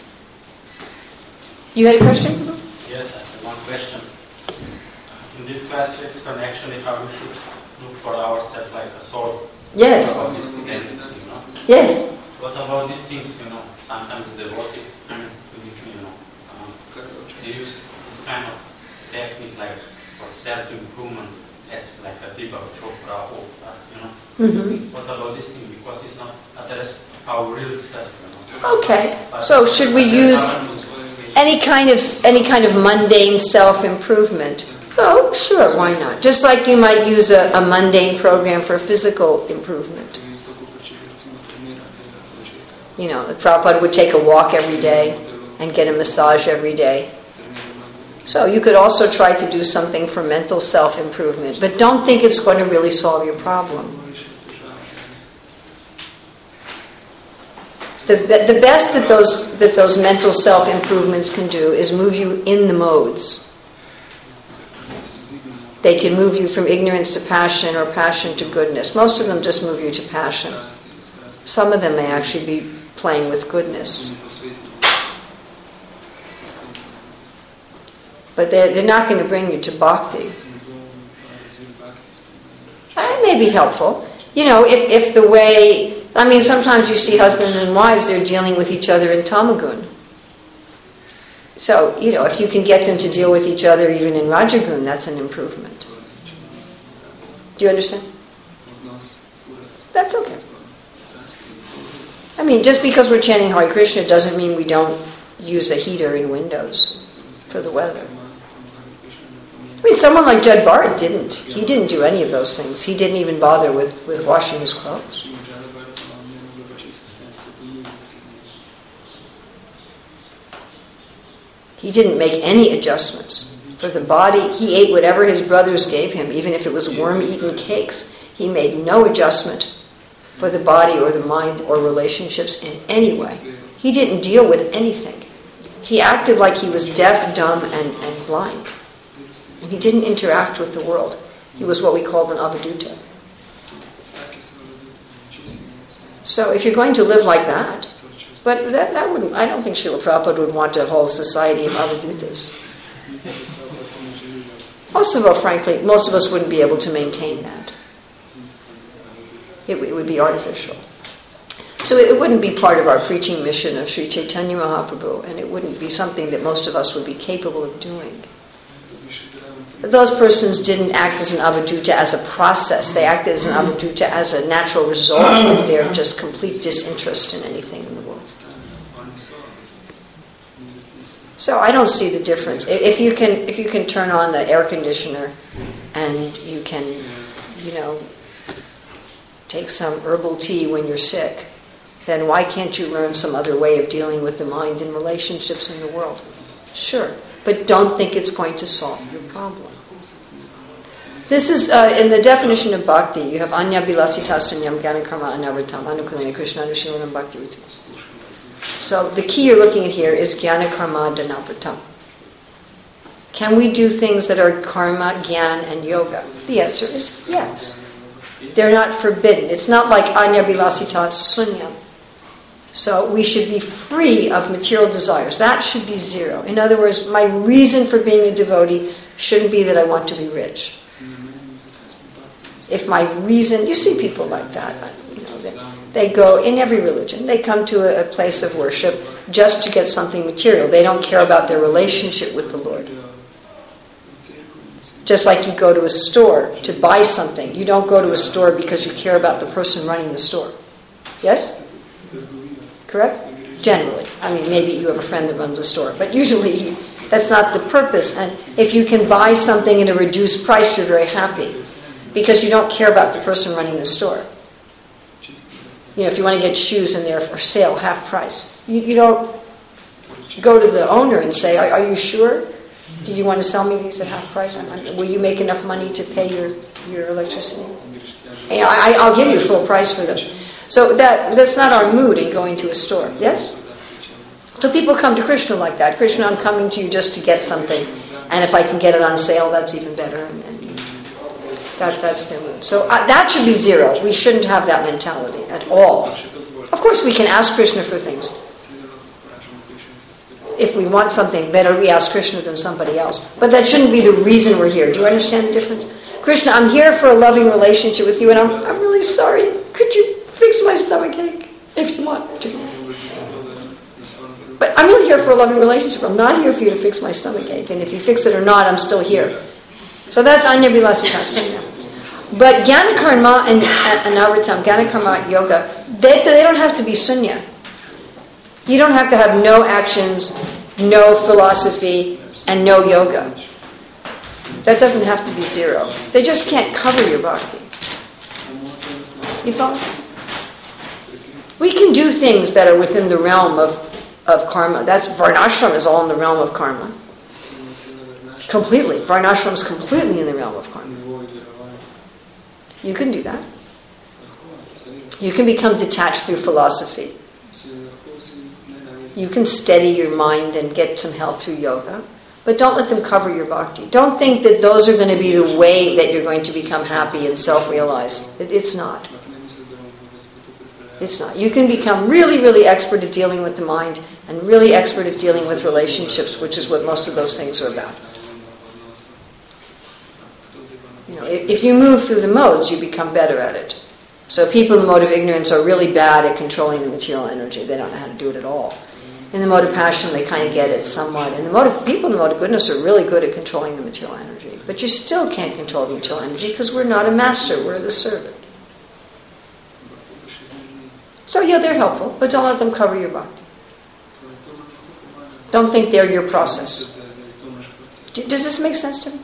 [SPEAKER 1] You had a question?
[SPEAKER 5] Yes, I have one question. In this class, you explain actually how we should look for ourselves like a soul.
[SPEAKER 1] Yes.
[SPEAKER 5] About this identity, you know?
[SPEAKER 1] Yes.
[SPEAKER 5] What about these things, you know? Sometimes devotee, they use this kind of technique like for self-improvement. It's like a Deepak Chopra, you know.
[SPEAKER 1] Mm-hmm.
[SPEAKER 5] What about this thing? Because it's not addressed our real self, you know.
[SPEAKER 1] Okay. So should we use any kind of mundane self-improvement? Oh, sure, why not? Just like you might use a mundane program for physical improvement. You know, the Prabhupada would take a walk every day and get a massage every day. So you could also try to do something for mental self-improvement, but don't think it's going to really solve your problem. The best that those mental self-improvements can do is move you in the modes. They can move you from ignorance to passion or passion to goodness. Most of them just move you to passion. Some of them may actually be playing with goodness. But they're not going to bring you to bhakti. That may be helpful. You know, if the way... I mean, sometimes you see husbands and wives, they're dealing with each other in tamagun. So, you know, if you can get them to deal with each other even in rajagun, that's an improvement. Do you understand? That's okay. I mean, just because we're chanting Hare Krishna doesn't mean we don't use a heater in windows for the weather. I mean, someone like Jud Bharat didn't. He didn't do any of those things. He didn't even bother with washing his clothes. He didn't make any adjustments. For the body, he ate whatever his brothers gave him, even if it was worm-eaten cakes. He made no adjustment for the body or the mind or relationships in any way. He didn't deal with anything. He acted like he was deaf, dumb, and blind. He didn't interact with the world. He was what we called an avadutta. So if you're going to live like that, but that wouldn't, I don't think Srila Prabhupada would want a whole society of avaduttas. Most of us wouldn't be able to maintain that. It would be artificial. So it wouldn't be part of our preaching mission of Sri Chaitanya Mahaprabhu, and it wouldn't be something that most of us would be capable of doing. But those persons didn't act as an avadutta as a process. They acted as an avadutta as a natural result of their just complete disinterest in anything in the world. So I don't see the difference. If you can turn on the air conditioner and you can, take some herbal tea when you're sick, then why can't you learn some other way of dealing with the mind and relationships in the world? Sure, but don't think it's going to solve your problem. This is, in the definition of bhakti, you have anya vilasita sunyam jnana karma anavritam anukulena krishna anushilanam bhakti ritam. So the key you're looking at here is jnana karma dhanavritam. Can we do things that are karma, jnana, and yoga? The answer is yes. They're not forbidden. It's not like anya vilasita sunyam. So we should be free of material desires. That should be zero. In other words, my reason for being a devotee shouldn't be that I want to be rich. If my reason, you see people like that, they go in every religion, they come to a place of worship just to get something material. They don't care about their relationship with the Lord. Just like you go to a store to buy something. You don't go to a store because you care about the person running the store. Yes? Correct? Generally. I mean, maybe you have a friend that runs a store, but usually that's not the purpose. And if you can buy something at a reduced price, you're very happy because you don't care about the person running the store. If you want to get shoes and they're for sale, half price, you don't go to the owner and say, are you sure? Do you want to sell me these at half price? Will you make enough money to pay your electricity? I'll give you full price for them. So that's not our mood in going to a store. Yes? So people come to Krishna like that. Krishna, I'm coming to you just to get something. And if I can get it on sale, that's even better. And that's their mood. So that should be zero. We shouldn't have that mentality at all. Of course, we can ask Krishna for things. If we want something, better we ask Krishna than somebody else. But that shouldn't be the reason we're here. Do you understand the difference? Krishna, I'm here for a loving relationship with you, and I'm really sorry. Could you fix my stomachache if you want to? But I'm really here for a loving relationship. I'm not here for you to fix my stomachache. And if you fix it or not, I'm still here. So that's anya vilasita sunya. But jnana karma and anavritam, jnana karma yoga, they don't have to be sunya. You don't have to have no actions, no philosophy, and no yoga. That doesn't have to be zero. They just can't cover your bhakti. You follow? We can do things that are within the realm of karma. That's varnashram is all in the realm of karma. Completely. Varnashram is completely in the realm of karma. You can do that. You can become detached through philosophy. You can steady your mind and get some health through yoga. But don't let them cover your bhakti. Don't think that those are going to be the way that you're going to become happy and self-realized. It's not. It's not. You can become really, really expert at dealing with the mind and really expert at dealing with relationships, which is what most of those things are about. If you move through the modes, you become better at it. So people in the mode of ignorance are really bad at controlling the material energy. They don't know how to do it at all. In the mode of passion, they kind of get it somewhat. And people in the mode of goodness are really good at controlling the material energy. But you still can't control the material energy because we're not a master, we're the servant. So yeah, they're helpful, but don't let them cover your bhakti. Don't think they're your process. Does this make sense to me?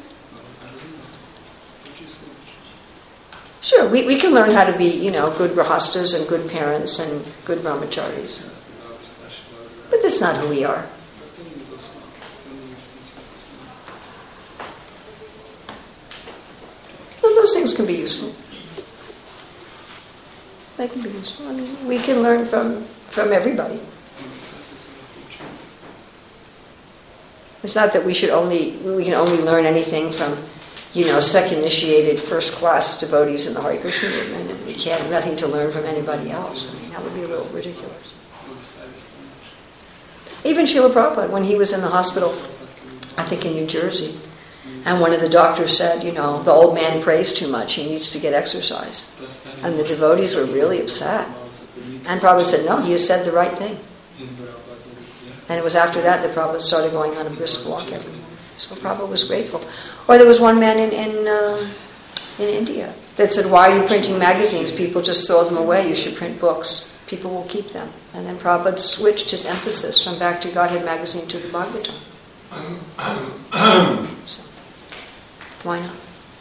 [SPEAKER 1] Sure, we can learn how to be, good grahastas and good parents and good brahmacharis. But that's not who we are. Well, those things can be useful. They can be useful. We can learn from everybody. It's not that we can only learn anything from, second initiated, first class devotees in the Hare Krishna movement, and we can't have nothing to learn from anybody else. I mean, that would be a little ridiculous. Even Srila Prabhupada, when he was in the hospital, I think in New Jersey, and one of the doctors said, the old man prays too much, he needs to get exercise. And the devotees were really upset. And Prabhupada said, no, he has said the right thing. And it was after that Prabhupada started going on a brisk walk every morning. So Prabhupada was grateful. Or there was one man in India that said, why are you printing magazines? People just throw them away. You should print books. People will keep them. And then Prabhupada switched his emphasis from back to Godhead magazine to the Bhagavatam. So, why not?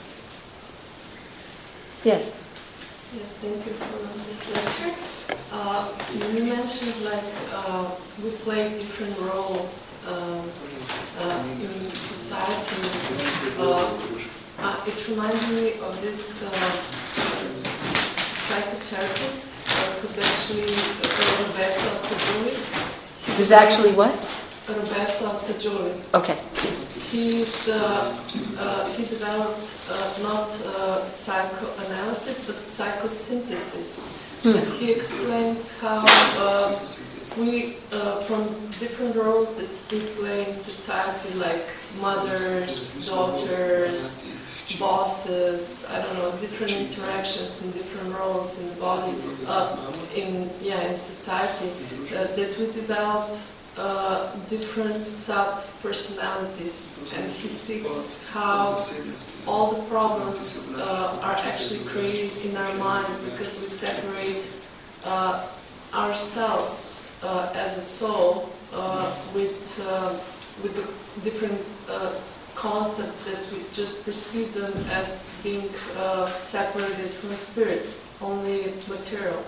[SPEAKER 1] Yes?
[SPEAKER 3] Yes, thank you for this lecture. You mentioned we play different roles in society. It reminded me of this psychotherapist who's actually Roberto Assagioli.
[SPEAKER 1] Who's actually what?
[SPEAKER 3] Roberto Assagioli.
[SPEAKER 1] Okay.
[SPEAKER 3] He developed not psychoanalysis but psychosynthesis. And he explains how we, from different roles that we play in society, like mothers, daughters, bosses, different interactions in different roles in the body, in society, that we develop different sub-personalities, and he speaks how all the problems are actually created in our minds because we separate ourselves as a soul with the different concept that we just perceive them as being separated from spirit, only material.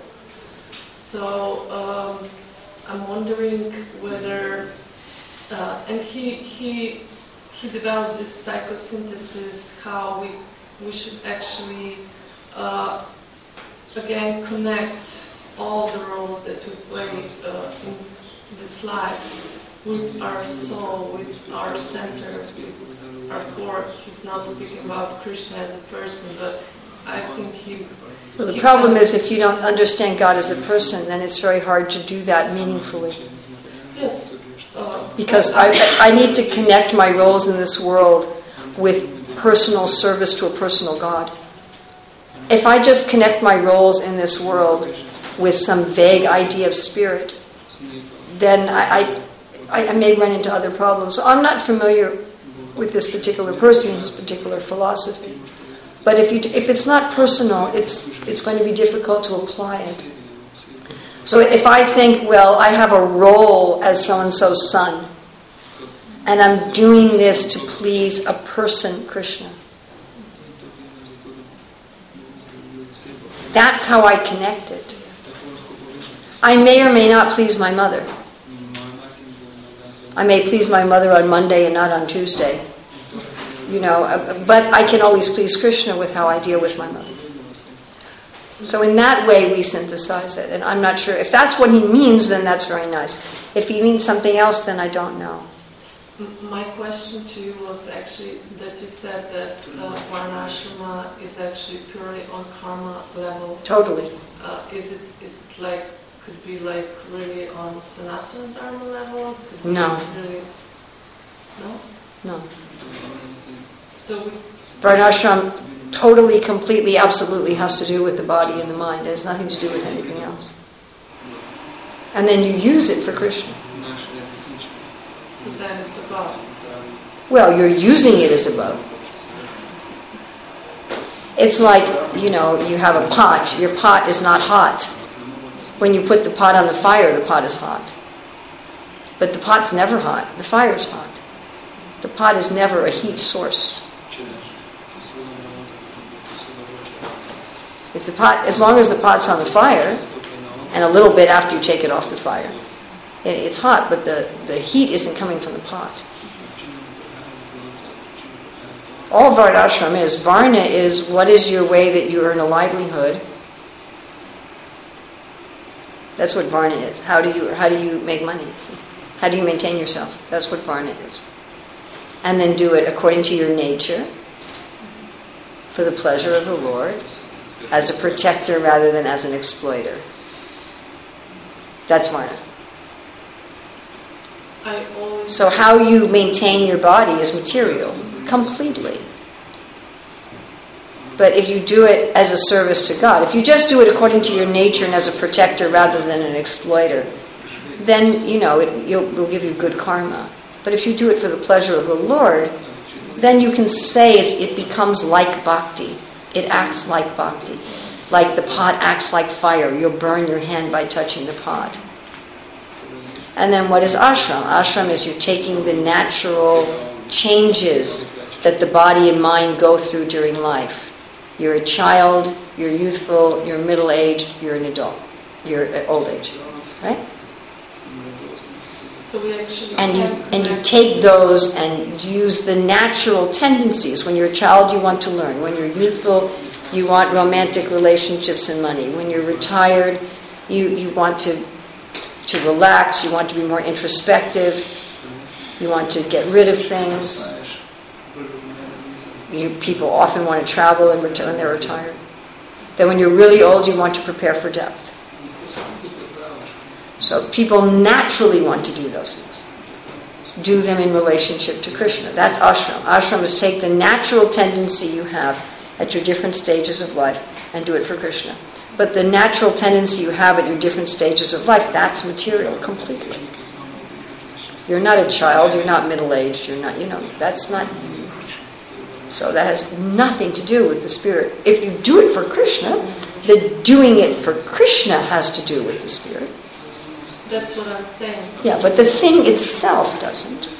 [SPEAKER 3] So I'm wondering whether, and he developed this psychosynthesis, how we should actually again connect all the roles that we play in this life with our soul, with our center, with our core. He's not speaking about Krishna as a person, but I think
[SPEAKER 1] Well, the problem is if you don't understand God as a person, then it's very hard to do that meaningfully.
[SPEAKER 3] Yes.
[SPEAKER 1] Because I need to connect my roles in this world with personal service to a personal God. If I just connect my roles in this world with some vague idea of spirit, then I may run into other problems. So I'm not familiar with this particular person, this particular philosophy. But if it's not personal, it's going to be difficult to apply it. So if I think, well, I have a role as so-and-so's son, and I'm doing this to please a person, Krishna, that's how I connect it. I may or may not please my mother. I may please my mother on Monday and not on Tuesday. But I can always please Krishna with how I deal with my mother. So in that way we synthesize it. And I'm not sure. If that's what he means, then that's very nice. If he means something else, then I don't know.
[SPEAKER 3] My question to you was actually that you said that Varnashrama is actually purely on karma level.
[SPEAKER 1] Totally.
[SPEAKER 3] Is it like, could be like really on Sanatana Dharma level?
[SPEAKER 1] No.
[SPEAKER 3] Really,
[SPEAKER 1] No.
[SPEAKER 3] So
[SPEAKER 1] Varnashram totally, completely, absolutely has to do with the body and the mind. It has nothing to do with anything else. And then you use it for Krishna.
[SPEAKER 3] So then it's above.
[SPEAKER 1] Well, you're using it as above. It's like, you have a pot. Your pot is not hot. When you put the pot on the fire, the pot is hot. But the pot's never hot. The fire's hot. The pot is never a heat source. If the pot, as long as the pot's on the fire, and a little bit after you take it off the fire, it's hot, but the heat isn't coming from the pot. All Varnashram is. Varna is what is your way that you earn a livelihood. That's what Varna is. How do you make money? How do you maintain yourself? That's what Varna is. and then do it according to your nature, for the pleasure of the Lord, as a protector rather than as an exploiter. That's Varna. So how you maintain your body is material, completely. But if you do it as a service to God, if you just do it according to your nature and as a protector rather than an exploiter, then, it will give you good karma. But if you do it for the pleasure of the Lord, then you can say it becomes like bhakti. It acts like bhakti. Like the pot acts like fire. You'll burn your hand by touching the pot. And then what is ashram? Ashram is you're taking the natural changes that the body and mind go through during life. You're a child, you're youthful, you're middle-aged, you're an adult. You're old age. Right?
[SPEAKER 3] So we actually
[SPEAKER 1] and you take those and use the natural tendencies. When you're a child, you want to learn. When you're youthful, you want romantic relationships and money. When you're retired, you want to relax, you want to be more introspective, you want to get rid of things. People often want to travel when they're retired. Then when you're really old, you want to prepare for death. So people naturally want to do those things. Do them in relationship to Krishna. That's ashram. Ashram is take the natural tendency you have at your different stages of life and do it for Krishna. But the natural tendency you have at your different stages of life, that's material completely. You're not a child, you're not middle-aged, you're not, that's not you. So that has nothing to do with the spirit. If you do it for Krishna, the doing it for Krishna has to do with the spirit.
[SPEAKER 3] That's what I'm saying.
[SPEAKER 1] Yeah, but the thing itself doesn't.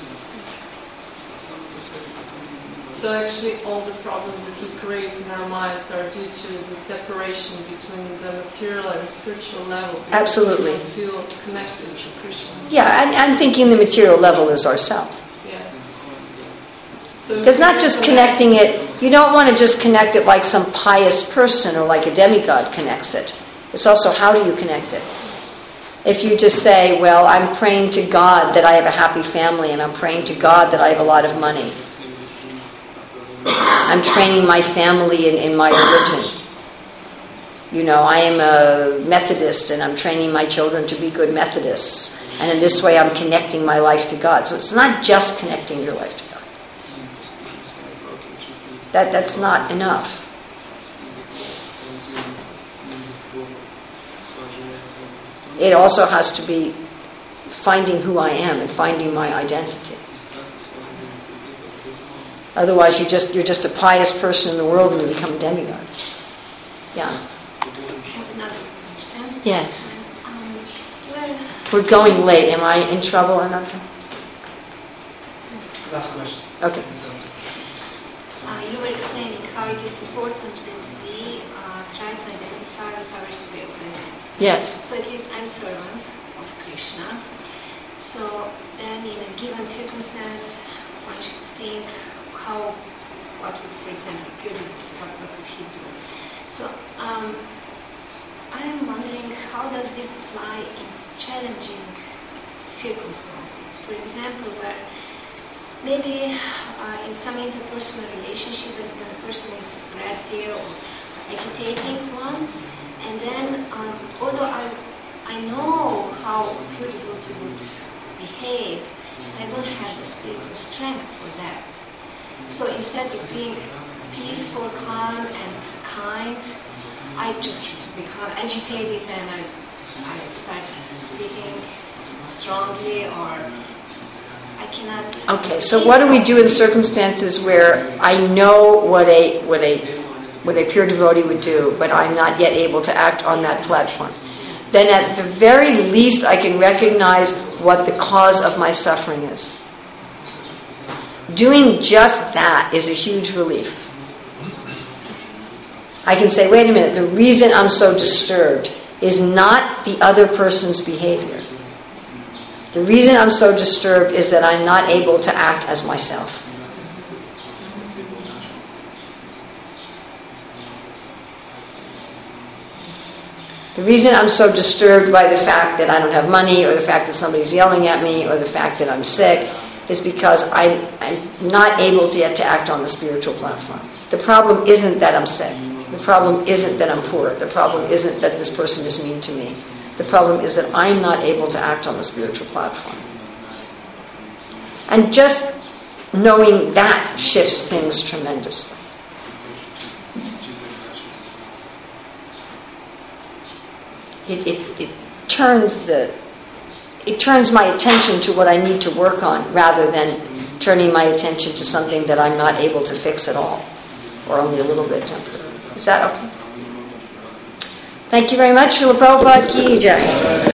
[SPEAKER 3] So actually all the problems that we create in our minds are due to the separation between the material and spiritual level.
[SPEAKER 1] Absolutely.
[SPEAKER 3] We feel connected to Krishna.
[SPEAKER 1] Yeah, and I'm thinking the material level is ourself.
[SPEAKER 3] Yes.
[SPEAKER 1] Because not just connecting it, you don't want to just connect it like some pious person or like a demigod connects it. It's also how do you connect it? If you just say, well, I'm praying to God that I have a happy family and I'm praying to God that I have a lot of money. I'm training my family in my religion. I am a Methodist and I'm training my children to be good Methodists. And in this way I'm connecting my life to God. So it's not just connecting your life to God. That's not enough. It also has to be finding who I am and finding my identity. Otherwise, you're just a pious person in the world and you become a demigod. Yeah.
[SPEAKER 6] I have another question.
[SPEAKER 1] Yes. We're going late. Am I in trouble or not?
[SPEAKER 2] Last question.
[SPEAKER 1] Okay.
[SPEAKER 6] You were explaining how it is important that we try to identify with our spiritual identity.
[SPEAKER 1] Yes.
[SPEAKER 6] So at least I'm servant of Krishna. So then in a given circumstance, one should think what would, for example, what would he do? So I'm wondering how does this apply in challenging circumstances? For example, where maybe in some interpersonal relationship when a person is aggressive or agitating one, and then although I know how pure devotee would behave, I don't have the spiritual strength for that. So instead of being peaceful, calm and kind, I just become agitated and I start speaking strongly, or I cannot.
[SPEAKER 1] Okay, so what do we do in circumstances where I know what a pure devotee would do, but I'm not yet able to act on that platform? Then at the very least I can recognize what the cause of my suffering is. Doing just that is a huge relief. I can say, wait a minute, the reason I'm so disturbed is not the other person's behavior. The reason I'm so disturbed is that I'm not able to act as myself. The reason I'm so disturbed by the fact that I don't have money, or the fact that somebody's yelling at me, or the fact that I'm sick, is because I'm not able yet to act on the spiritual platform. The problem isn't that I'm sick. The problem isn't that I'm poor. The problem isn't that this person is mean to me. The problem is that I'm not able to act on the spiritual platform. And just knowing that shifts things tremendously. It turns my attention to what I need to work on rather than turning my attention to something that I'm not able to fix at all, or only a little bit temporary. Is that okay? Thank you very much. Srila Prabhupada Ki Jai.